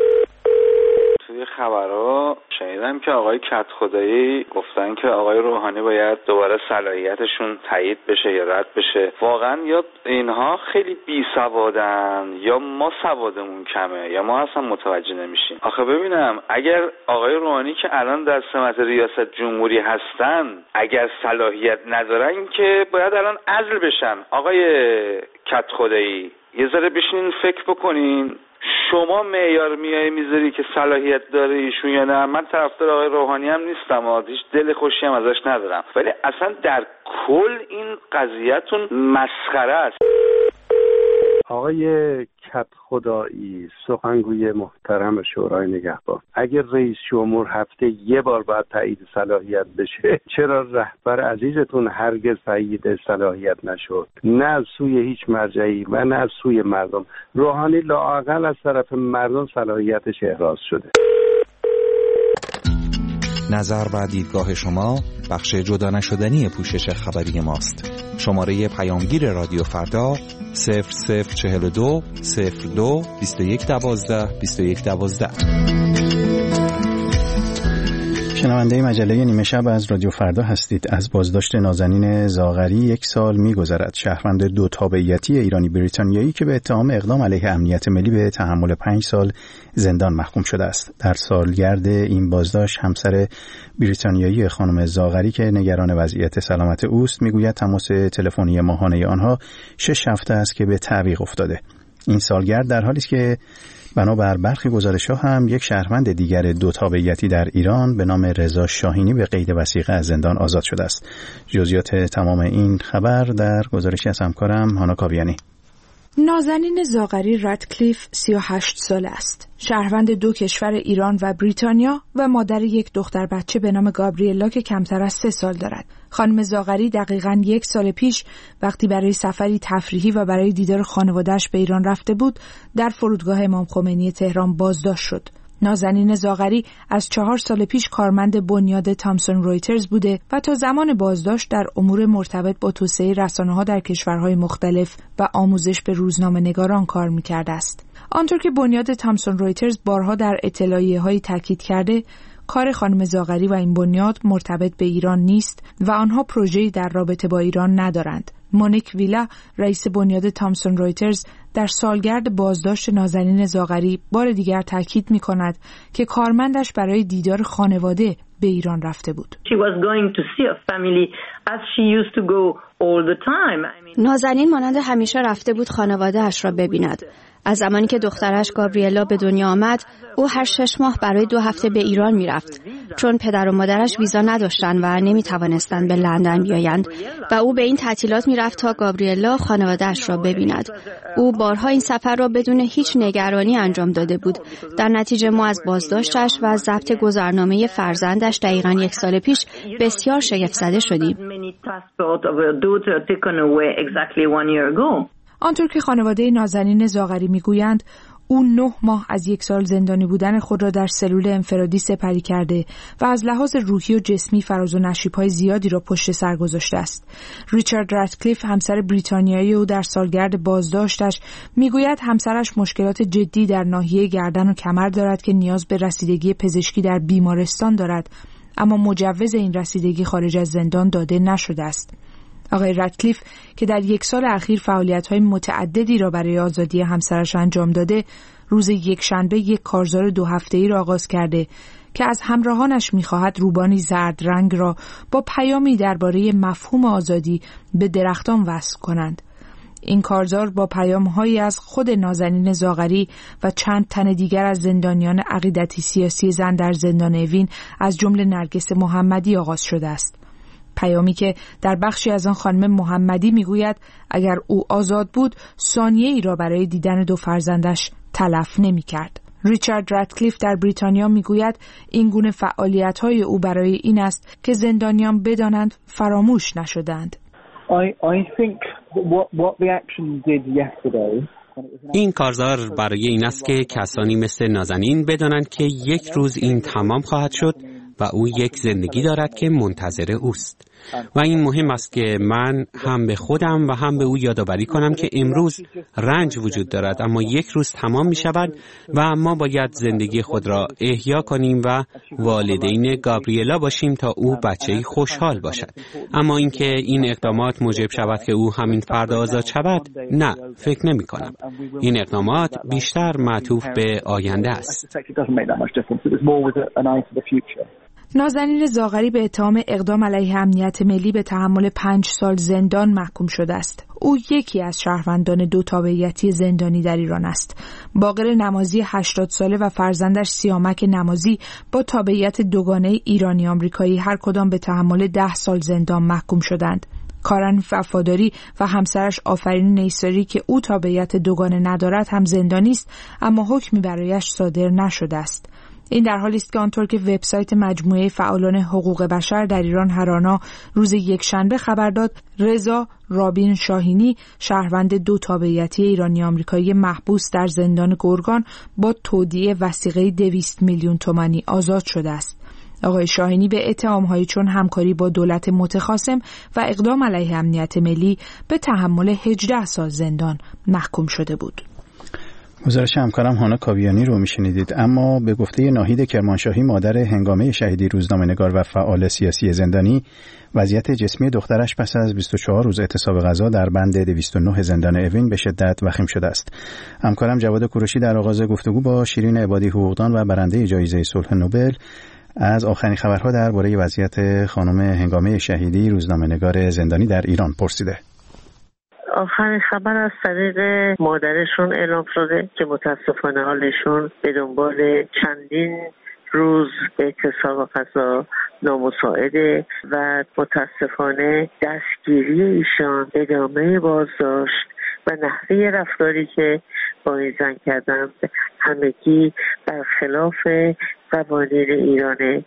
توی خبرها شنیدم که آقای کدخدایی گفتن که آقای روحانی باید دوباره صلاحیتشون تایید بشه یا رد بشه. واقعا یا اینها خیلی بی سوادن یا ما سوادمون کمه یا ما اصلا متوجه نمیشیم. آخه ببینم اگر آقای روحانی که الان در سمت ریاست جمهوری هستن اگر صلاحیت ندارن که باید الان عزل بشن. آقای کدخدایی یه ذره بشینین فکر بکنین، شما معیار میای میذاری که صلاحیت داره ایشون یا نه. من طرفدار آقای روحانی هم نیستم و هیچ دل خوشی هم ازش ندارم، ولی اصلا در کل این قضیهتون مسخره است. آقای کدخدایی، سخنگوی محترم شورای نگهبان، اگر رئیس جمهور هفته یه بار باید تایید صلاحیت بشه، چرا رهبر عزیزتون هرگز تایید صلاحیت نشد؟ نه از سوی هیچ مرجعی و نه از سوی مردم. روحانی لااقل از طرف مردم صلاحیتش احراز شده. نظر و دیدگاه شما بخش جدا نشدنی پوشش خبری ماست. شماره پیامگیر رادیو فردا صفر صفر چهل و دو صفر دو بیست و یک دوازده بیست و یک دوازده. شنونده مجله نیمه شب از رادیو فردا هستید. از بازداشت نازنین زاغری یک سال می‌گذرد. شهروند دو تابعیتی ایرانی بریتانیایی که به اتهام اقدام علیه امنیت ملی به تحمل پنج سال زندان محکوم شده است. در سالگرد این بازداشت همسر بریتانیایی خانم زاغری که نگران وضعیت سلامت اوست میگوید تماس تلفنی ماهانه آنها شش هفته است که به تعویق افتاده. این سالگرد در حالی است که بنابر برخی گزارش‌ها هم یک شهروند دیگر دو تابعیتی در ایران به نام رضا شاهینی به قید وثیقه از زندان آزاد شده است. جزئیات تمام این خبر در گزارشی از همکارم هانا کاویانی. نازنین زاغری رادکلیف سی و هشت ساله است. شهروند دو کشور ایران و بریتانیا و مادر یک دختر بچه به نام گابریلا که کمتر از سه سال دارد. خانم زاغری دقیقاً یک سال پیش وقتی برای سفری تفریحی و برای دیدار خانواده‌اش به ایران رفته بود، در فرودگاه امام خمینی تهران بازداشت شد. نازنین زاغری از چهار سال پیش کارمند بنیاد تامسون رویترز بوده و تا زمان بازداشت در امور مرتبط با توسعه رسانه‌ها در کشورهای مختلف و آموزش به روزنامه‌نگاران کار می‌کرده است. آنطور که بنیاد تامسون رویترز بارها در اطلاعیه‌هایی تاکید کرده، کار خانم زاغری و این بنیاد مرتبط به ایران نیست و آنها پروژه‌ای در رابطه با ایران ندارند. مونیک ویلا، رئیس بنیاد تامسون رویترز، در سالگرد بازداشت نازنین زاغری بار دیگر تاکید می‌کند که کارمندش برای دیدار خانواده به ایران رفته بود. نازنین مانند همیشه رفته بود خانواده اش را ببیند. از زمانی که دخترش گابریلا به دنیا آمد، او هر شش ماه برای دو هفته به ایران می رفت. چون پدر و مادرش ویزا نداشتند و نمی توانستند به لندن بیایند و او به این تعطیلات می رفت تا گابریلا خانواده‌اش را ببیند. او بارها این سفر را بدون هیچ نگرانی انجام داده بود. در نتیجه ما از بازداشتش و ضبط گذرنامه فرزندش دقیقاً یک سال پیش بسیار شگفت‌زده شدیم. آنطور که خانواده نازنین زاغری میگویند، او نه ماه از یک سال زندانی بودن خود را در سلول انفرادی سپری کرده و از لحاظ روحی و جسمی فراز و نشیب‌های زیادی را پشت سر گذاشته است. ریچارد رادکلیف، همسر بریتانیایی او، در سالگرد بازداشتش میگوید همسرش مشکلات جدی در ناحیه گردن و کمر دارد که نیاز به رسیدگی پزشکی در بیمارستان دارد، اما مجوز این رسیدگی خارج از زندان داده نشده است. آقای رادکلیف که در یک سال اخیر فعالیت‌های متعددی را برای آزادی همسرش انجام داده، روز یکشنبه یک کارزار دو هفته‌ای را آغاز کرده که از همراهانش می‌خواهد روبانی زرد رنگ را با پیامی درباره مفهوم آزادی به درختان وصل کنند. این کارزار با پیام‌هایی از خود نازنین زاغری و چند تن دیگر از زندانیان عقیدتی سیاسی زن در زندان اوین از جمله نرگس محمدی آغاز شده است. پیامی که در بخشی از آن خانم محمدی میگوید اگر او آزاد بود ثانیه ای را برای دیدن دو فرزندش تلف نمی کرد. ریچارد رادکلیف در بریتانیا میگوید این گونه فعالیت‌های او برای این است که زندانیان بدانند فراموش نشدند. I, I think what, what the action did yesterday این کارزار برای این است که کسانی مثل نازنین بدانند که یک روز این تمام خواهد شد و او یک زندگی دارد که منتظر اوست. و این مهم است که من هم به خودم و هم به او یادآوری کنم که امروز رنج وجود دارد اما یک روز تمام می شود و ما باید زندگی خود را احیا کنیم و والدین گابریلا باشیم تا او بچه‌ای خوشحال باشد. اما اینکه این اقدامات موجب شود که او همین فردا آزاد شود، نه، فکر نمی کنم. این اقدامات بیشتر معطوف به آینده است. نازنین زاغری به اتهام اقدام علیه امنیت ملی به تحمل پنج سال زندان محکوم شده است. او یکی از شهروندان دو تابعیتی زندانی در ایران است. باقر نمازی هشتاد ساله و فرزندش سیامک نمازی با تابعیت دوگانه ایرانی آمریکایی هر کدام به تحمل ده سال زندان محکوم شدند. کارن وفاداری و همسرش آفرین نیساری که او تابعیت دوگانه ندارد هم زندانی است، اما حکمی برایش صادر نشده است. این در حالی است که آنطور که وبسایت مجموعه فعالان حقوق بشر در ایران هرانا روز یکشنبه خبر داد، رضا رابین شاهینی شهروند دو تابعیتی ایرانی آمریکایی محبوس در زندان گرگان با تودیع وثیقه دویست میلیون تومانی آزاد شده است. آقای شاهینی به اتهام‌هایی چون همکاری با دولت متخاصم و اقدام علیه امنیت ملی به تحمل هجده سال زندان محکوم شده بود. گزارش همکارم هانا کاویانی رو میشنیدید. اما به گفته ناهید کرمانشاهی، مادر هنگامه شهیدی روزنامه‌نگار و فعال سیاسی زندانی، وضعیت جسمی دخترش پس از بیست و چهار روز اعتصاب غذا در بند دویست و نه زندان اوین به شدت وخیم شده است. همکارم جواد کوروشی در آغاز گفتگو با شیرین عبادی، حقوقدان و برنده جایزه صلح نوبل، از آخرین خبرها درباره وضعیت خانم هنگامه شهیدی روزنامه‌نگار زندانی در ایران پرسیده. آخرین خبر از طریق مادرشون اعلام شده که متاسفانه حالشون به دنبال چندین روز اعتصاب غذا نامساعده و متاسفانه دستگیری ایشان، ادامه بازداشت و نحوه رفتاری که با این زن کردن همگی برخلاف قوانین ایرانه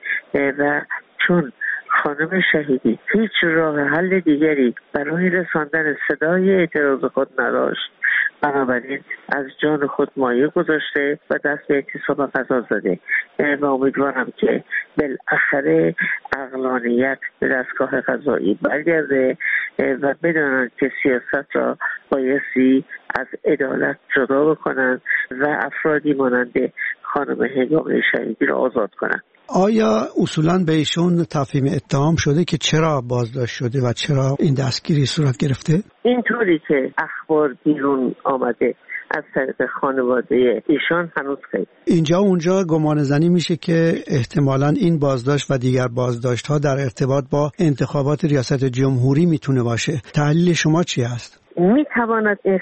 و چون خانم شهیدی هیچ راه حل دیگری برای رساندن صدای اعتراض خود نداشت، بنابراین از جان خود مایه گذاشته و دست به اعتصاب غذا زده و امیدوارم که بالاخره عقلانیت به دستگاه قضایی برگرده و بدانند که سیاست را بایستی از عدالت جدا بکنند و افرادی مانند خانم هنگامه شهیدی را آزاد کنند. آیا اصولاً به ایشون تفهیم اتهام شده که چرا بازداشت شده و چرا این دستگیری صورت گرفته؟ اینطوری که اخبار بیرون آمده از طریق خانواده ایشان هنوز خیلی. اینجا اونجا گمان زنی میشه که احتمالاً این بازداشت و دیگر بازداشت ها در ارتباط با انتخابات ریاست جمهوری میتونه باشه. تحلیل شما چی است؟ می تواند این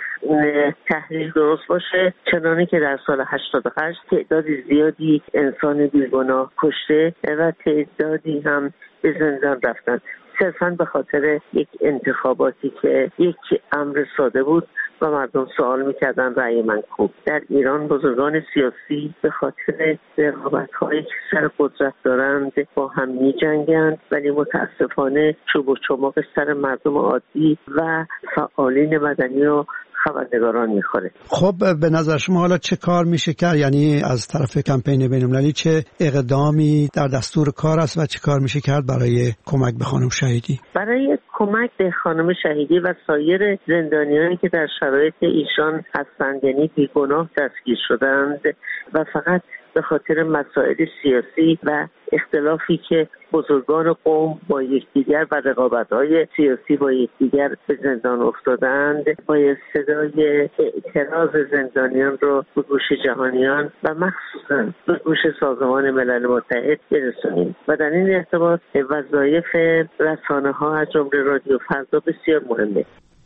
تحلیل درست باشه، چنانه که در سال هشتاد و هشت تعدادی زیادی انسان بیگناه کشته و تعدادی هم به زندان رفتن، صرفاً به خاطر یک انتخاباتی که یک امر ساده بود و مردم سوال میکردن رأی من کو. در ایران بزرگان سیاسی به خاطر رقابت‌هایی که سر قدرت دارند با هم می‌جنگند، ولی متاسفانه چوب و چماق سر مردم عادی و فعالین مدنی و خبرنگاران میخوره. خب به نظر شما حالا چه کار میشه کرد؟ یعنی از طرف کمپین بین‌المللی چه اقدامی در دستور کار است و چه کار میشه کرد برای کمک به خانم شهیدی؟ برای کمک به خانم شهیدی و سایر زندانیانی که در شرایط ایشان هستند، یعنی بیگناه دستگیر شدند و فقط به خاطر مسائل سیاسی و اختلافی که بزرگان قوم با یکدیگر و رقابت‌های سیاسی با یکدیگر به زندان افتادند، باید صدای اعتراض زندانیان رو به گوش جهانیان و مخصوصاً به گوش سازمان ملل متحد برسونیم و در این ارتباط وظایف رسانه‌ها از جمله رادیو فردا بسیار مهمه.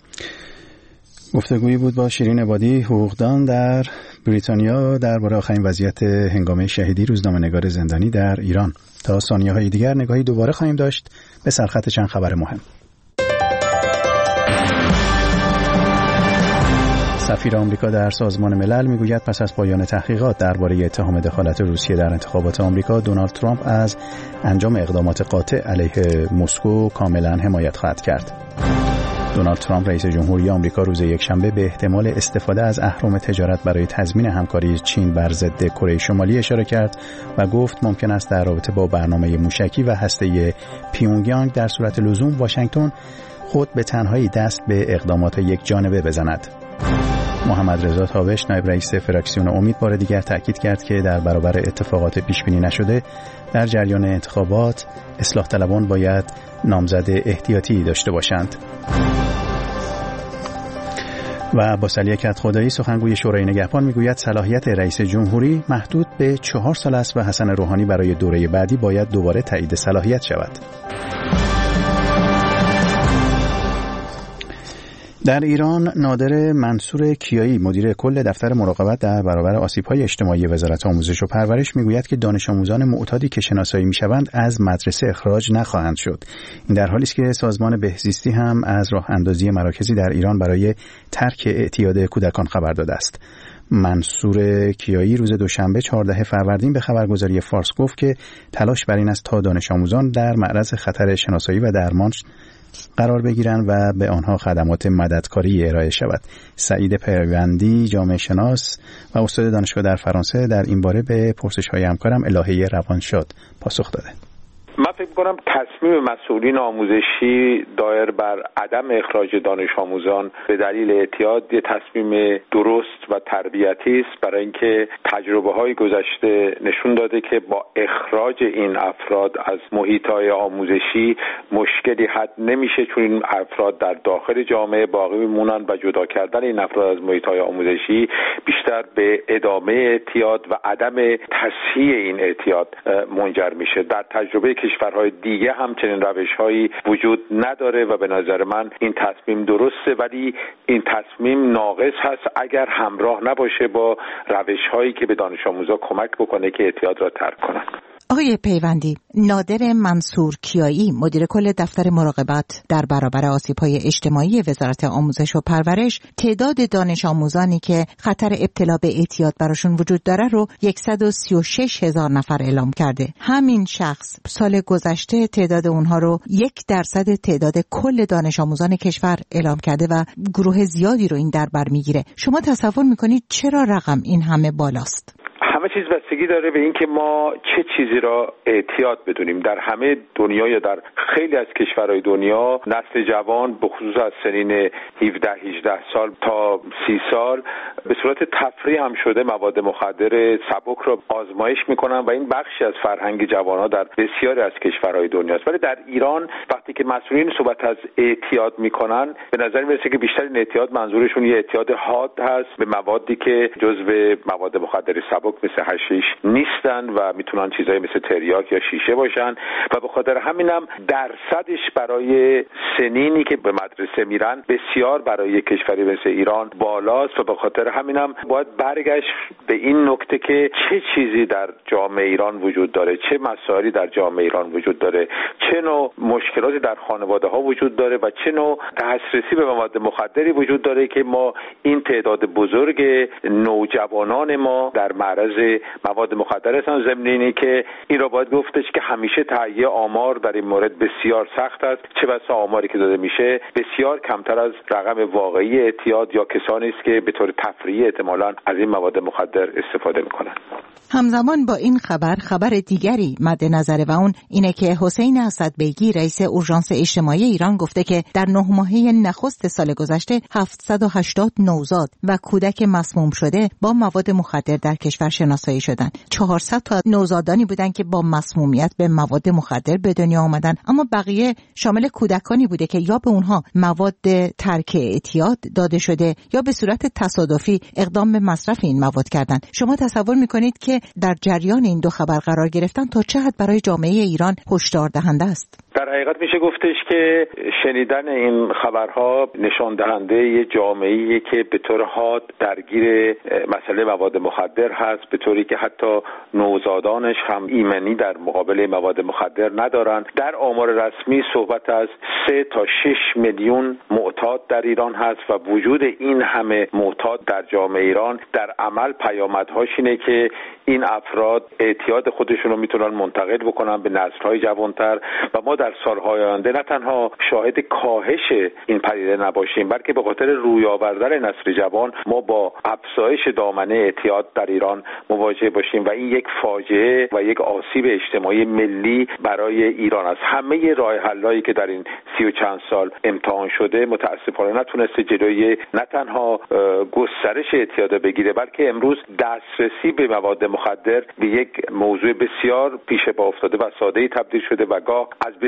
گفتگویی بود با شیرین عبادی، حقوقدان در بریتانیا، درباره آخرین وضعیت هنگامه شهیدی روزنامه‌نگار زندانی در ایران. تا ثانیه‌های دیگر نگاهی دوباره خواهیم داشت به سرخط چند خبر مهم. سفیر آمریکا در سازمان ملل میگوید پس از پایان تحقیقات درباره اتهام دخالت روسیه در انتخابات آمریکا، دونالد ترامپ از انجام اقدامات قاطع علیه مسکو کاملا حمایت خواهد کرد. دونالد ترامپ رئیس جمهوری آمریکا روز یکشنبه به احتمال استفاده از اهرم تجارت برای تضمین همکاری چین بر ضد کره شمالی اشاره کرد و گفت ممکن است در رابطه با برنامه موشکی و هسته‌ای پیونگیانگ در صورت لزوم واشنگتن خود به تنهایی دست به اقدامات یک جانبه بزند. محمد رضا تابش، نایب رئیس فراکسیون امید، بار دیگر تاکید کرد که در برابر اتفاقات پیش بینی نشده در جریان انتخابات اصلاح طلبان باید نامزد احتیاطی داشته باشند. و با سلیه کدخدایی، سخنگوی شورای نگهبان، میگوید صلاحیت رئیس جمهوری محدود به چهار سال است و حسن روحانی برای دوره بعدی باید دوباره تایید صلاحیت شود. در ایران نادر منصور کیایی مدیر کل دفتر مراقبت در برابر آسیب‌های اجتماعی وزارت آموزش و پرورش میگوید که دانش آموزان معتادی که شناسایی میشوند از مدرسه اخراج نخواهند شد. این در حالی است که سازمان بهزیستی هم از راه اندازی مراکزی در ایران برای ترک اعتیاد کودکان خبر داده است. منصور کیایی روز دوشنبه چهاردهم فروردین به خبرگزاری فارس گفت که تلاش بر این است تا دانش آموزان در معرض خطر شناسایی و درمان قرار بگیرند و به آنها خدمات مددکاری ارائه شود. سعید پیوندی جامعه شناس و استاد دانشگاه در فرانسه در این باره به پرسش‌های همکارم الهه روانشاد پاسخ داده. من فکر می‌کنم تصمیم مسئولین آموزشی دایر بر عدم اخراج دانش آموزان به دلیل اعتیاد یه تصمیم درست و تربیتی است، برای اینکه تجربه‌های گذشته نشون داده که با اخراج این افراد از محیط‌های آموزشی مشکلی حل نمیشه، چون این افراد در داخل جامعه باقی میمونن و جدا کردن این افراد از محیط‌های آموزشی بیشتر به ادامه اعتیاد و عدم تصحیح این اعتیاد منجر میشه. در تجربه کشورهای دیگه هم چنین روش‌هایی وجود نداره و به نظر من این تصمیم درسته، ولی این تصمیم ناقص هست اگر همراه نباشه با روش‌هایی که به دانش آموزا کمک بکنه که اعتیاد را ترک کنن. آقای پیوندی، نادر منصور کیایی مدیر کل دفتر مراقبت در برابر آسیب‌های اجتماعی وزارت آموزش و پرورش تعداد دانش آموزانی که خطر ابتلا به اعتیاد براشون وجود داره رو صد و سی و شش هزار نفر اعلام کرده. همین شخص سال گذشته تعداد اونها رو یک درصد تعداد کل دانش آموزان کشور اعلام کرده و گروه زیادی رو این در بر میگیره. شما تصور میکنید چرا رقم این همه بالاست؟ همه چیز بستگی داره به اینکه ما چه چیزی را اعتیاد بدونیم. در همه دنیا یا در خیلی از کشورهای دنیا نسل جوان به خصوص از سنین هفده هجده سال تا سی سال به صورت تفریح هم شده مواد مخدر سبک را آزمایش میکنن و این بخشی از فرهنگ جوانها در بسیاری از کشورهای دنیا است. ولی در ایران وقتی که مسئولین صحبت از اعتیاد میکنن به نظر میرسه که بیشتر این اعتیاد منظورشون یه اعتیاد حاد هست به موادی که جزو مواد مخدر سبک مثل حشیش نیستن و میتونن چیزایی مثل تریاک یا شیشه باشن و به خاطر همینم درصدش برای سنینی که به مدرسه میرن بسیار برای کشوری مثل ایران بالاست و به خاطر همینم باید برگشت به این نکته که چه چیزی در جامعه ایران وجود داره، چه مسائلی در جامعه ایران وجود داره، چه نوع مشکلاتی در خانواده ها وجود داره و چه نوع دسترسی به مواد مخدری وجود داره که ما این تعداد بزرگ نوجوانان ما در معرض مواد مخدر هستن. ضمن اینه که این را باید گفتش که همیشه تهیه آمار در این مورد بسیار سخت است، چه بسا آماری که داده میشه بسیار کمتر از رقم واقعی اعتیاد یا کسانی است که به طور تفریحی احتمالاً از این مواد مخدر استفاده میکنن. همزمان با این خبر خبر دیگری مد نظره و اون اینه که حسین اسدبیگی رئیس اورژانس اجتماعی ایران گفته که در نه ماهه نخست سال گذشته هفتصد و هشتاد نوزاد و کودک مسموم شده با مواد مخدر در کشور شناسایی شدند. چهارصد تا نوزادانی بودند که با مسمومیت به مواد مخدر به دنیا آمدن، اما بقیه شامل کودکانی بوده که یا به اونها مواد ترک اعتیاد داده شده یا به صورت تصادفی اقدام به مصرف این مواد کردند. شما تصور میکنید که در جریان این دو خبر قرار گرفتن تا چه حد برای جامعه ایران هشدار دهنده است؟ در حقیقت میشه گفتش که شنیدن این خبرها نشان دهنده یه جامعه‌ای که به طور حاد درگیر مسئله مواد مخدر هست، به طوری که حتی نوزادانش هم ایمنی در مقابل مواد مخدر ندارن. در آمار رسمی صحبت از سه تا شش میلیون معتاد در ایران هست و وجود این همه معتاد در جامعه ایران در عمل پیامدهاش اینه که این افراد اعتیاد خودشون رو میتونن منتقل بکنن به نسل‌های جوانتر و ما در سال‌های آینده نه تنها شاهد کاهش این پدیده نباشیم بلکه به خاطر روی آوردن نسل جوان ما با افزایش دامنه اعتیاد در ایران مواجه باشیم و این یک فاجعه و یک آسیب اجتماعی ملی برای ایران است. همه راه حلایی که در این سی و چند سال امتحان شده متاسفانه نتونسته جلوی نه تنها گسترش اعتیاد بگیره بلکه امروز دسترسی به مواد مخدر به یک موضوع بسیار پیش پا افتاده و ساده‌ای تبدیل شده و گاه از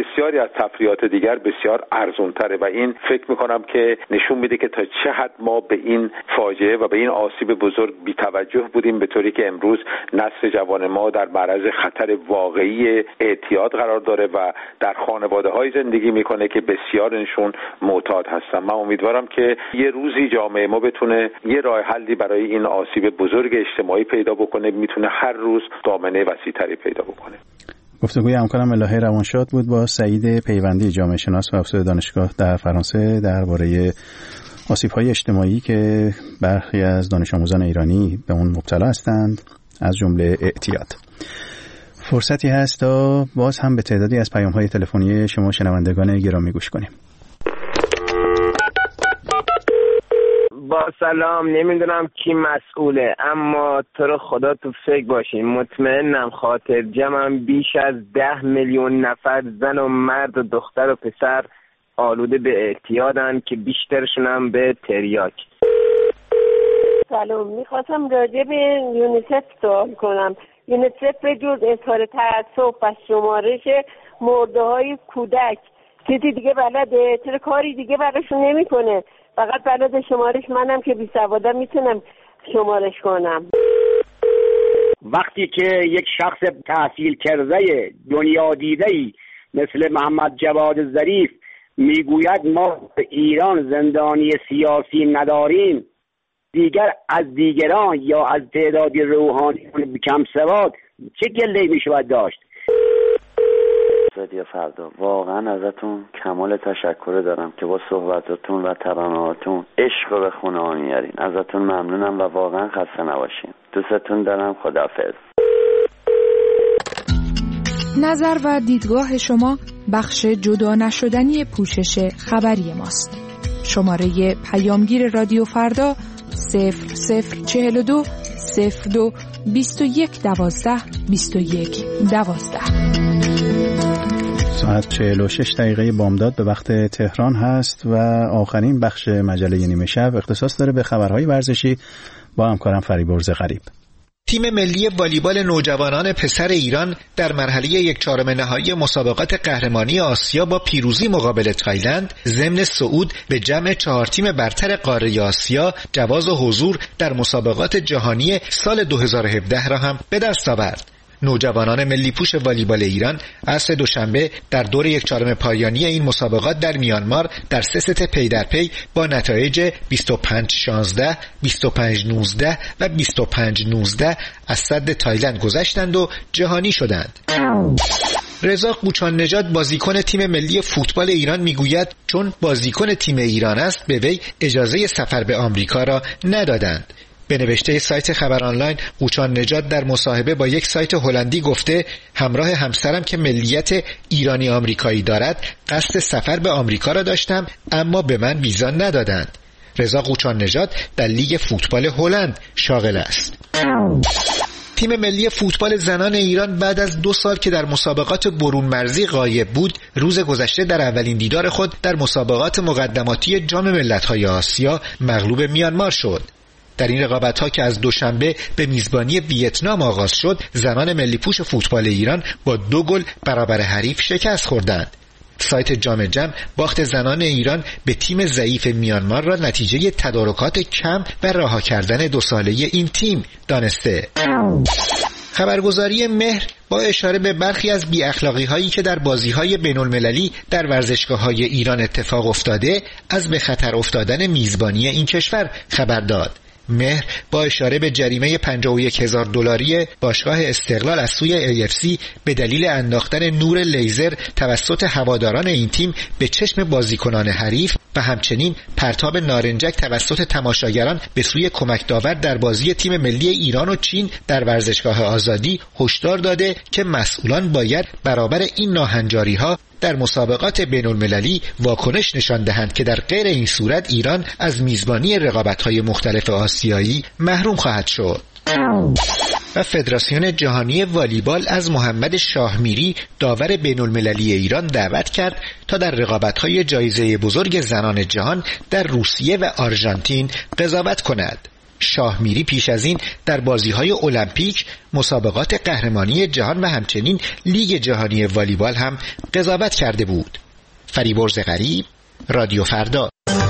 بسیاری از تفریحات دیگر بسیار ارزان‌تره و این فکر میکنم که نشون میده که تا چه حد ما به این فاجعه و به این آسیب بزرگ بی‌توجه بودیم، به طوری که امروز نسل جوان ما در معرض خطر واقعی اعتیاد قرار داره و در خانواده‌های زندگی میکنه که بسیارشون معتاد هستن. من امیدوارم که یه روزی جامعه ما بتونه یه راه حلی برای این آسیب بزرگ اجتماعی پیدا بکنه، میتونه هر روز دامنه وسیع‌تری پیدا بکنه. گفتگوی همکارم الهه روانشاد بود با سعید پیوندی، جامعه شناس و استاد دانشگاه در فرانسه، درباره آسیب‌های اجتماعی که برخی از دانش آموزان ایرانی به اون مبتلا هستند، از جمله اعتیاد. فرصتی هست تا باز هم به تعدادی از پیام‌های تلفنی شما شنوندگان گرامی گوش کنیم. با سلام، نمیدونم کی مسئوله، اما تو رو خدا تو فکر باشین، مطمئنم خاطر جمعم بیش از ده میلیون نفر زن و مرد و دختر و پسر آلوده به اعتیادن که بیشترشون هم به تریاک. سلام، میخواستم راجع به یونیسف سوال کنم. یونیسف به جز اظهار تأسف و شمارش مرده های کودک چیزی دیگه بلده؟ چرا کاری دیگه براشون نمیکنه؟ فقط بلد شمارش. منم که بی سوادم میتونم شمارش کنم. وقتی که یک شخص تحصیل کرده دنیا دیده‌ای مثل محمد جواد ظریف میگوید ما به ایران زندانی سیاسی نداریم، دیگر از دیگران یا از تعدادی روحانیون کم سواد چه گله‌ای میشود داشت؟ رادیو فردا واقعا ازتون کمال تشکر دارم که با صحبتاتون و ترانه‌هاتون عشق به خونه ها میارین. ازتون ممنونم و واقعا خسته نباشین. دوستتون دارم. خداحافظ. نظر و دیدگاه شما بخش جدا نشدنی پوشش خبری ماست. شماره پیامگیر رادیو فردا صفر صفر چهل و دو صفر دو بیست و یک دوازده بیست و یک دوازده. ساعت چهل و شش دقیقه بامداد به وقت تهران هست و آخرین بخش مجله نیمه شب اختصاص داره به خبرهای ورزشی با همکارم فریبرز غریب. تیم ملی والیبال نوجوانان پسر ایران در مرحله یک چهارم نهایی مسابقات قهرمانی آسیا با پیروزی مقابل تایلند ضمن صعود به جمع چهار تیم برتر قاره آسیا جواز حضور در مسابقات جهانی سال دو هزار و هفده را هم به دست آورد. نوجوانان ملی پوش والیبال ایران عصر دوشنبه در دور یک چهارم پایانی این مسابقات در میانمار در سه ست پی در پی با نتایج بیست و پنج شانزده، بیست و پنج نوزده و بیست و پنج نوزده از سد تایلند گذشتند و جهانی شدند. رضا قوچان نژاد بازیکن تیم ملی فوتبال ایران میگوید چون بازیکن تیم ایران است به وی اجازه سفر به آمریکا را ندادند. به نوشته سایت خبر آنلاین، قوچان نژاد در مصاحبه با یک سایت هلندی گفته همراه همسرم که ملیت ایرانی آمریکایی دارد قصد سفر به آمریکا را داشتم اما به من ویزا ندادند. رضا قوچان نژاد در لیگ فوتبال هلند شاغل است. تیم ملی فوتبال زنان ایران بعد از دو سال که در مسابقات برون مرزی غایب بود، روز گذشته در اولین دیدار خود در مسابقات مقدماتی جام ملت‌های آسیا مغلوب میانمار شد. در این رقابت‌ها که از دوشنبه به میزبانی ویتنام آغاز شد، زنان ملی پوش فوتبال ایران با دو گل برابر حریف شکست خوردند. سایت جام جم باخت زنان ایران به تیم ضعیف میانمار را نتیجه تدارکات کم و رها کردن دو ساله این تیم دانسته. خبرگزاری مهر با اشاره به برخی از بی اخلاقی هایی که در بازی های بین المللی در ورزشگاه های ایران اتفاق افتاده از به خطر افتادن میزبانی این کشور خبر داد. مهر با اشاره به جریمه پنجاه و یک هزار دلاری باشگاه استقلال از سوی ای اف سی به دلیل انداختن نور لیزر توسط هواداران این تیم به چشم بازیکنان حریف و همچنین پرتاب نارنجک توسط تماشاگران به سوی کمک داور در بازی تیم ملی ایران و چین در ورزشگاه آزادی هشدار داده که مسئولان باید برابر این ناهنجاری‌ها در مسابقات بین المللی واکنش نشان دهند که در غیر این صورت ایران از میزبانی رقابت‌های مختلف آسیایی محروم خواهد شد. و فدراسیون جهانی والیبال از محمد شاهمیری داور بین المللی ایران دعوت کرد تا در رقابت‌های جایزه بزرگ زنان جهان در روسیه و آرژانتین قضاوت کند. شاهمیری پیش از این در بازی‌های المپیک، مسابقات قهرمانی جهان و همچنین لیگ جهانی والیبال هم قضاوت کرده بود. فریبرز غریب، رادیو فردا.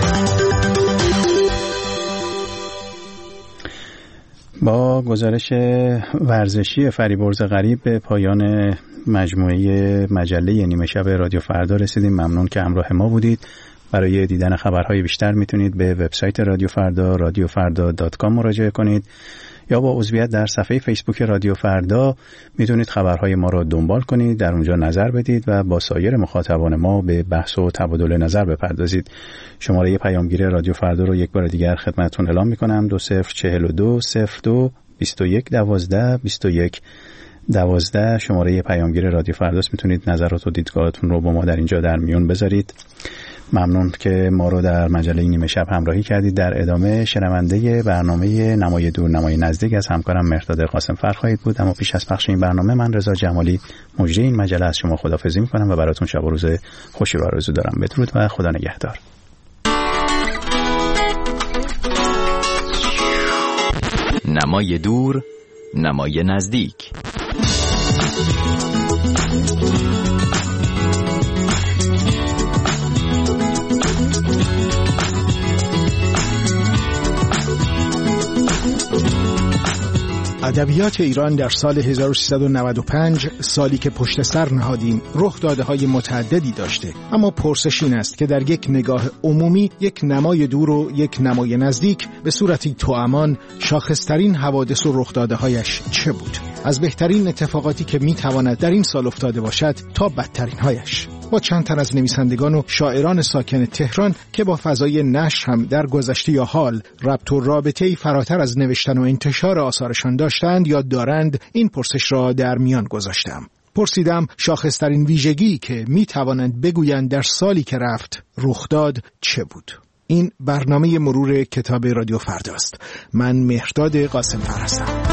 با گزارش ورزشی فریبرز غریب به پایان مجموعه مجله نیمه شب رادیو فردا رسیدیم. ممنون که همراه ما بودید. برای دیدن خبرهای بیشتر میتونید به وبسایت رادیو فردا رادیو فردا دات کام مراجعه کنید یا با عضویت در صفحه فیسبوک رادیو فردا میتونید خبرهای ما را دنبال کنید، در اونجا نظر بدید و با سایر مخاطبان ما به بحث و تبادل نظر بپردازید. شماره پیامگیر رادیو فردا رو یک بار دیگر خدمتتون اعلام میکنم: دو صفر چهل و دو صفر دو بیست و یک دوازده بیست و یک دوازده. شماره پیامگیر رادیو فرداست. میتونید نظرات و دیدگاهاتون رو با ما در اینجا در میون بذارید. ممنون که ما رو در مجله نیمه شب همراهی کردید. در ادامه شنونده برنامه نمای دور نمای نزدیک از همکارم مهرداد قاسم فر خواهید بود. اما پیش از پخش این برنامه من رضا جمالی مجری این مجله از شما خداحافظی میکنم و براتون شب و روز خوشی رو آرزو دارم. بدرود و خدا نگهدار. نمای دور نمای نزدیک. ادبیات ایران در سال هزار و سیصد و نود و پنج، سالی که پشت سر نهادیم، رخدادهای متعددی داشته، اما پرسش این است که در یک نگاه عمومی یک نمای دور و یک نمای نزدیک به صورتی توامان شاخصترین حوادث و رخدادهایش چه بود؟ از بهترین اتفاقاتی که میتواند در این سال افتاده باشد تا بدترین هایش. با چند تن از نویسندگان و شاعران ساکن تهران که با فضای نشر هم در گذشته یا حال ربط و رابطه‌ای فراتر از نوشتن و انتشار آثارشان داشتند یا دارند، این پرسش را در میان گذاشتم. پرسیدم شاخصترین ویژگی که می توانند بگویند در سالی که رفت رخ داد چه بود؟ این برنامه مرور کتاب رادیو فرداست. من مهرداد قاسم فر هستم.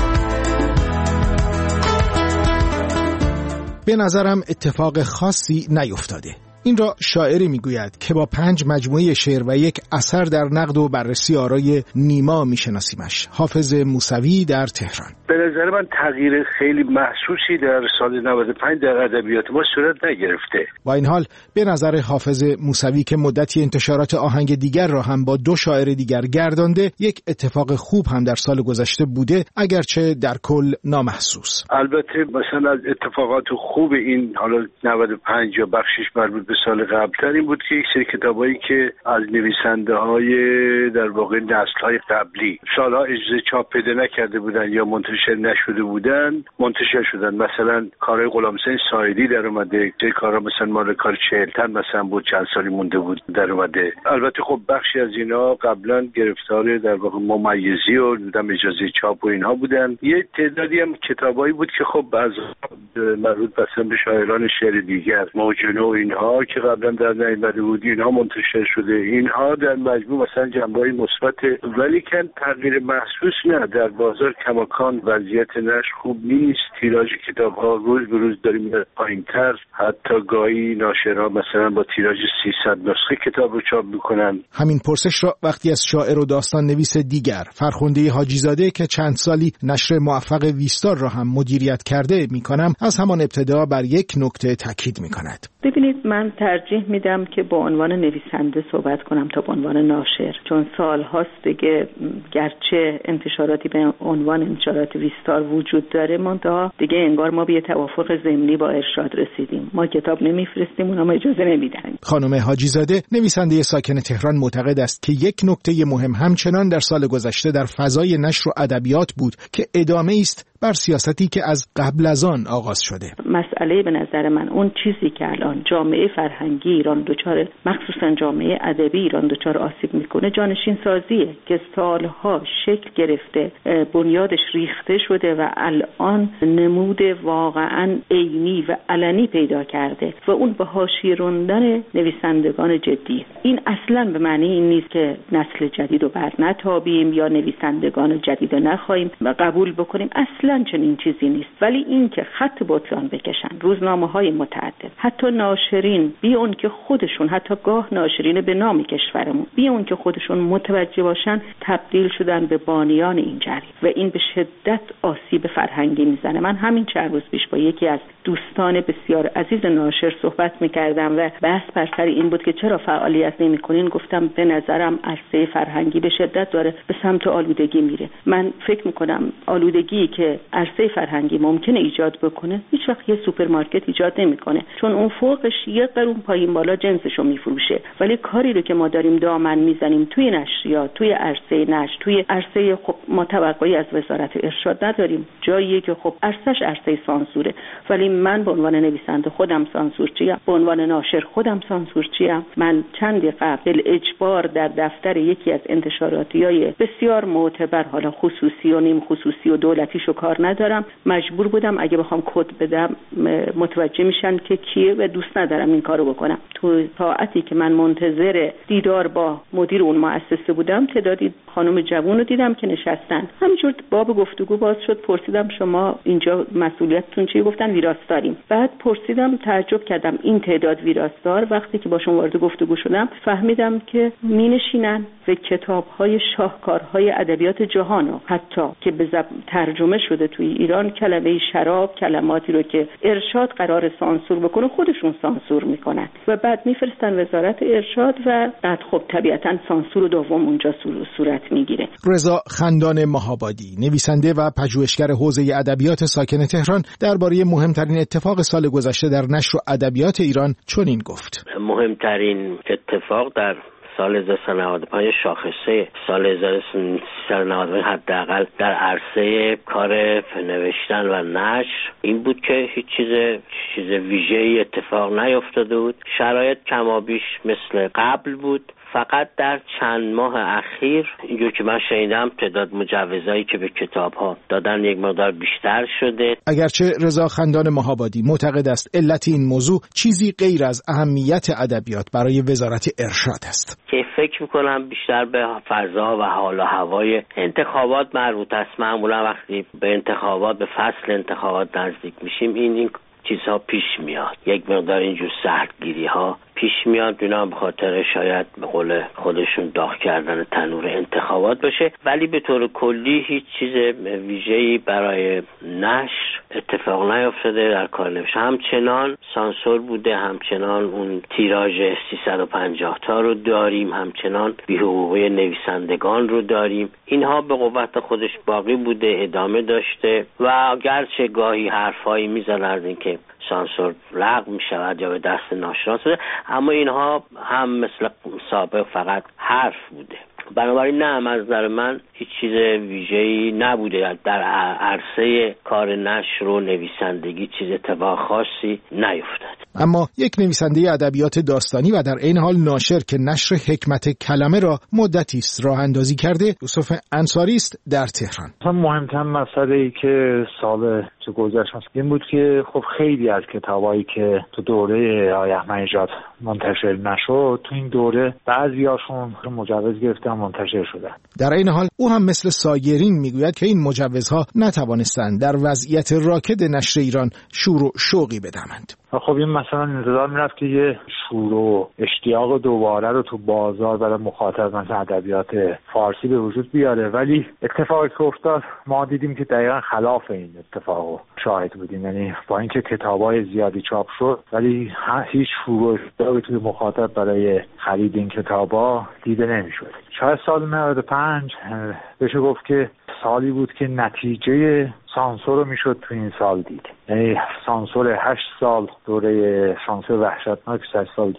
به نظرم اتفاق خاصی نیفتاده. این را شاعری میگوید که با پنج مجموعه شعر و یک اثر در نقد و بررسی آرای نیما میشناسیمش. حافظ موسوی در تهران. به نظر من تغییر خیلی محسوسی در سال نود و پنج در ادبیات ما صورت نگرفته. با این حال به نظر حافظ موسوی که مدتی انتشارات آهنگ دیگر را هم با دو شاعر دیگر گردانده، یک اتفاق خوب هم در سال گذشته بوده، اگرچه در کل نامحسوس. البته مثلا از اتفاقات خوب این حالا نود و پنج یا بخشش مربوط به سال قبل‌تر این بود که یک سری کتابایی که از نویسنده‌های در واقع نسل‌های قبلی سالها اجازه چاپ پیدا نکرده بودن یا منتشر نشده بودن منتشر شدن. مثلا کارهای غلامحسین ساعدی در اومده، یک کارا مثلا مال کار چهلتن مثلا بود چند سالی مونده بود در اومده. البته خب بخشی از اینا قبلا گرفتار در واقع ممیزی و دیدم اجازه چاپ و اینها بودن. یه تعدادی هم کتابایی بود که خب از مربوط مثلا به شاعران شعر دیگر موجنو و اینها که قبلا در نیامده بود اینها منتشر شده. اینها در مجموع مثلا جنبه‌های مثبت، ولی کن تغییر محسوس نه. در بازار کماکان وضعیت نشر خوب نیست. تیراژ کتاب‌ها روز به روز داره میره پایین‌تر. حتی گاهی ناشرها مثلا با تیراژ سیصد نسخه کتاب رو چاپ میکنن. همین پرسش را وقتی از شاعر و داستان نویس دیگر فرخنده حاجی‌زاده که چند سالی نشر موفق ویستار را هم مدیریت کرده میکنم، از همان ابتدا بر یک نکته تاکید میکند. ببینید، من ترجیح میدم که با عنوان نویسنده صحبت کنم تا با عنوان ناشر، چون سال هاست دیگه گرچه انتشاراتی به عنوان انتشارات ویستار وجود داره، منتها دیگه انگار ما به توافق ضمنی با ارشاد رسیدیم. ما کتاب نمیفرستیم، اونها ما اجازه نمیدن. خانم حاجی‌زاده نویسنده ساکن تهران معتقد است که یک نکته مهم همچنان در سال گذشته در فضای نشر و ادبیات بود که ادامه است بر سیاستی که از قبل از آن آغاز شده. مسئله به نظر من اون چیزی که الان جامعه فرهنگی ایران دچار، مخصوصا جامعه ادبی ایران دچار آسیب میکنه، جانشین سازیه که سالها شکل گرفته، بنیادش ریخته شده و الان نمود واقعا عینی و علنی پیدا کرده و اون به حاشیه راندن نویسندگان جدی. این اصلا به معنی این نیست که نسل جدید رو بر نتابیم یا نویسندگان جدید رو نخواهیم و قبول بکنیم. اصلا اصلا چنین چیزی نیست. ولی این که خط بطلان بکشن روزنامه‌های متعدد، حتی ناشرین، بی اون که خودشون، حتی گاه ناشرین به نام کشورمون، بی اون که خودشون متوجه باشن، تبدیل شدن به بانیان این جریمه و این به شدت آسیب فرهنگی میزنه. من همین چند روز پیش با یکی از دوستان بسیار عزیز ناشر صحبت میکردم و بحث بر سر این بود که چرا فعالیت نمی‌کنین. گفتم به نظرم عرصه فرهنگی به شدت داره به سمت آلودگی میره. من فکر میکنم آلودگی که عرصه فرهنگی ممکنه ایجاد بکنه هیچ وقت یه سوپرمارکت ایجاد نمیکنه، چون اون فوقش یه قرون پایین بالا جنسشو میفروشه. ولی کاری رو که ما داریم دامن میزنیم توی نشریات، توی عرصه نشر، توی عرصه خب ما توقعی از وزارت ارشاد نداریم، جاییه که خب عرصهش عرصه سانسوره. ولی من به عنوان نویسنده خودم سانسورچیم، به عنوان ناشر خودم سانسورچیم. من چندی قبل اجبار در دفتر یکی از انتشاراتیای بسیار معتبر، حالا خصوصی و نیم خصوصی و دولتیشو کار ندارم، مجبور بودم اگه بخوام کد بدم متوجه میشن که کیه و دوست ندارم این کارو بکنم. تو ساعتی که من منتظر دیدار با مدیر اون مؤسسه بودم تعدادی خانم جوون رو دیدم که نشستن. همینجور باب گفتگو باز شد. پرسیدم شما اینجا مسئولیتتون چیه؟ گفتن ویراستاریم. بعد پرسیدم، تعجب کردم این تعداد ویراستار. وقتی که باشون وارد گفتگو شدم فهمیدم که مینشینن و کتاب‌های شاهکارهای ادبیات جهانو، حتی که به زب... ترجمه شده توی ایران، کلمه شراب، کلماتی رو که ارشاد قرار سانسور بکنه خودشون سانسور میکنن و بعد میفرستن وزارت ارشاد و بعد خب طبیعتاً سانسور دوم اونجا صورت میگیره. رضا خندان مهابادی، نویسنده و پژوهشگر حوزه ادبیات ساکن تهران، درباره مهمترین اتفاق سال گذشته در نشر و ادبیات ایران چنین گفت: مهمترین اتفاق در سال هزار و سیصد و نود و پنج شاخصه سال هزار و سیصد و نود و پنج حداقل در عرصه کار نوشتن و نشر این بود که هیچ چیز چیز ویژه‌ای اتفاق نیفتاده بود. شرایط کمابیش مثل قبل بود. فقط در چند ماه اخیر اینجور که من شنیدم تعداد مجوزایی که به کتاب‌ها دادن یک مقدار بیشتر شده. اگرچه رضا خندان مهابادی معتقد است علت این موضوع چیزی غیر از اهمیت ادبیات برای وزارت ارشاد است. که فکر می‌کنم بیشتر به فضا و حال و هوای انتخابات مربوط است. معمولا وقتی به انتخابات، به فصل انتخابات نزدیک میشیم این این چیزها پیش میاد. یک مقدار اینجور سختگیری ها پیش میاد، اینا به خاطر شاید به قول خودشون داغ کردن تنور انتخابات باشه. ولی به طور کلی هیچ چیز ویژه‌ای برای نشر اتفاق نیفتاده در کار نوشتن. همچنان سانسور بوده، همچنان اون تیراژ سیصد و پنجاه تا رو داریم، همچنان بی‌حقوقی نویسندگان رو داریم. اینها به قوت خودش باقی بوده، ادامه داشته و گرچه گاهی حرفایی میزنن از اینکه سانسور لغو می شود یا به دست ناشران شده، اما اینها هم مثل سابق فقط حرف بوده. بنابراین نه، از نظر من هیچ چیز ویژه‌ای نبوده در عرصه کار نشر و نویسندگی، چیز اتفاق خاصی نیفتاد. اما یک نویسنده ادبیات داستانی و در این حال ناشر که نشر حکمت کلمه را مدتی است راه اندازی کرده، یوسف انصاری است در تهران. مهمترین مسئله‌ای که سال که گذشت این بود که خب خیلی از کتابایی که تو دوره آقای احمدی‌نژاد منتشر نشد تو این دوره بعضیاشون مجوز گرفتن منتشر شدن. در این حال او هم مثل سایرین میگوید که این مجوزها نتوانستند در وضعیت راکد نشر ایران شور و شوقی بدهند. خب این مثلا انتظار میرفت که یه شور و اشتیاق دوباره رو تو بازار برای مخاطب مثلا ادبیات فارسی به وجود بیاره، ولی اتفاقی که افتاد ما دیدیم که دقیقا خلاف این اتفاق شاهد بودیم. یعنی با اینکه کتابای زیادی چاپ شد ولی هیچ شور و اشتیاقی توی مخاطب برای خرید این کتابا دیده نمیشد. شاید سال نود و پنج بشه گفت که سالی بود که نتیجه سانسور رو میشد تو این سال دید. یعنی سانسور هشت سال دوره سانسور وحشتناک هشت سال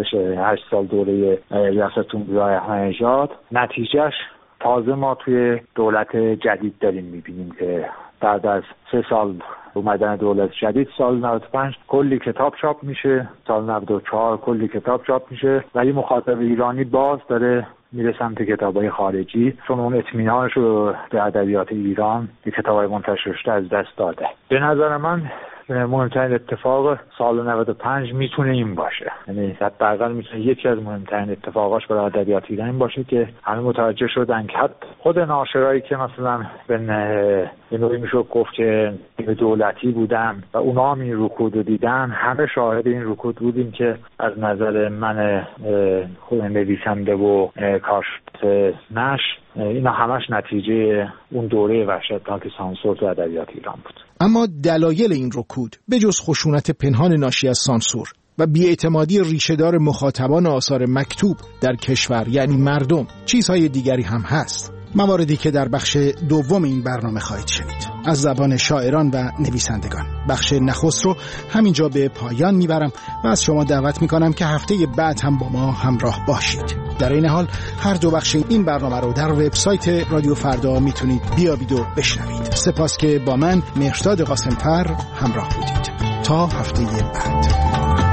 هشت سال دوره ریاست جمهوری احمدی‌نژاد، نتیجهش تازه ما توی دولت جدید داریم میبینیم که بعد از سه سال اومدن دولت جدید سال نود و پنج کلی کتاب چاپ میشه، سال نود و چهار کلی کتاب چاپ میشه، ولی مخاطب ایرانی باز داره میره سمت کتابای خارجی، چون اون اطمینانش رو به ادبیات ایران به کتابای منتشر شده از دست داده. به نظر من مهمترین اتفاق سال نود و پنج میتونه این باشه، یعنی حداقل میتونه یکی از مهمترین اتفاقاش برای ادبیات ایران این باشه که همه متوجه شدن که خود ناشرایی که مثلا به نوعی میشه گفت که دولتی بودن و اونا هم این رکود رو دیدن، همه شاهد این رکود بودیم که از نظر من خود نویسنده و کارشناس نشر اینا همش نتیجه اون دوره وحشتناک سانسور تو ادبیات ایران بود. اما دلایل این رکود به جز خشونت پنهان ناشی از سانسور و بی‌اعتمادی ریشه‌دار مخاطبان آثار مکتوب در کشور یعنی مردم، چیزهای دیگری هم هست. مواردی که در بخش دوم این برنامه خواهید شنید از زبان شاعران و نویسندگان. بخش نخست رو همینجا به پایان میبرم و از شما دعوت میکنم که هفته بعد هم با ما همراه باشید. در این حال هر دو بخش این برنامه رو در وبسایت رادیو فردا میتونید بیابید و بشنوید. سپاس که با من مهرداد قاسم‌فر همراه بودید. تا هفته بعد.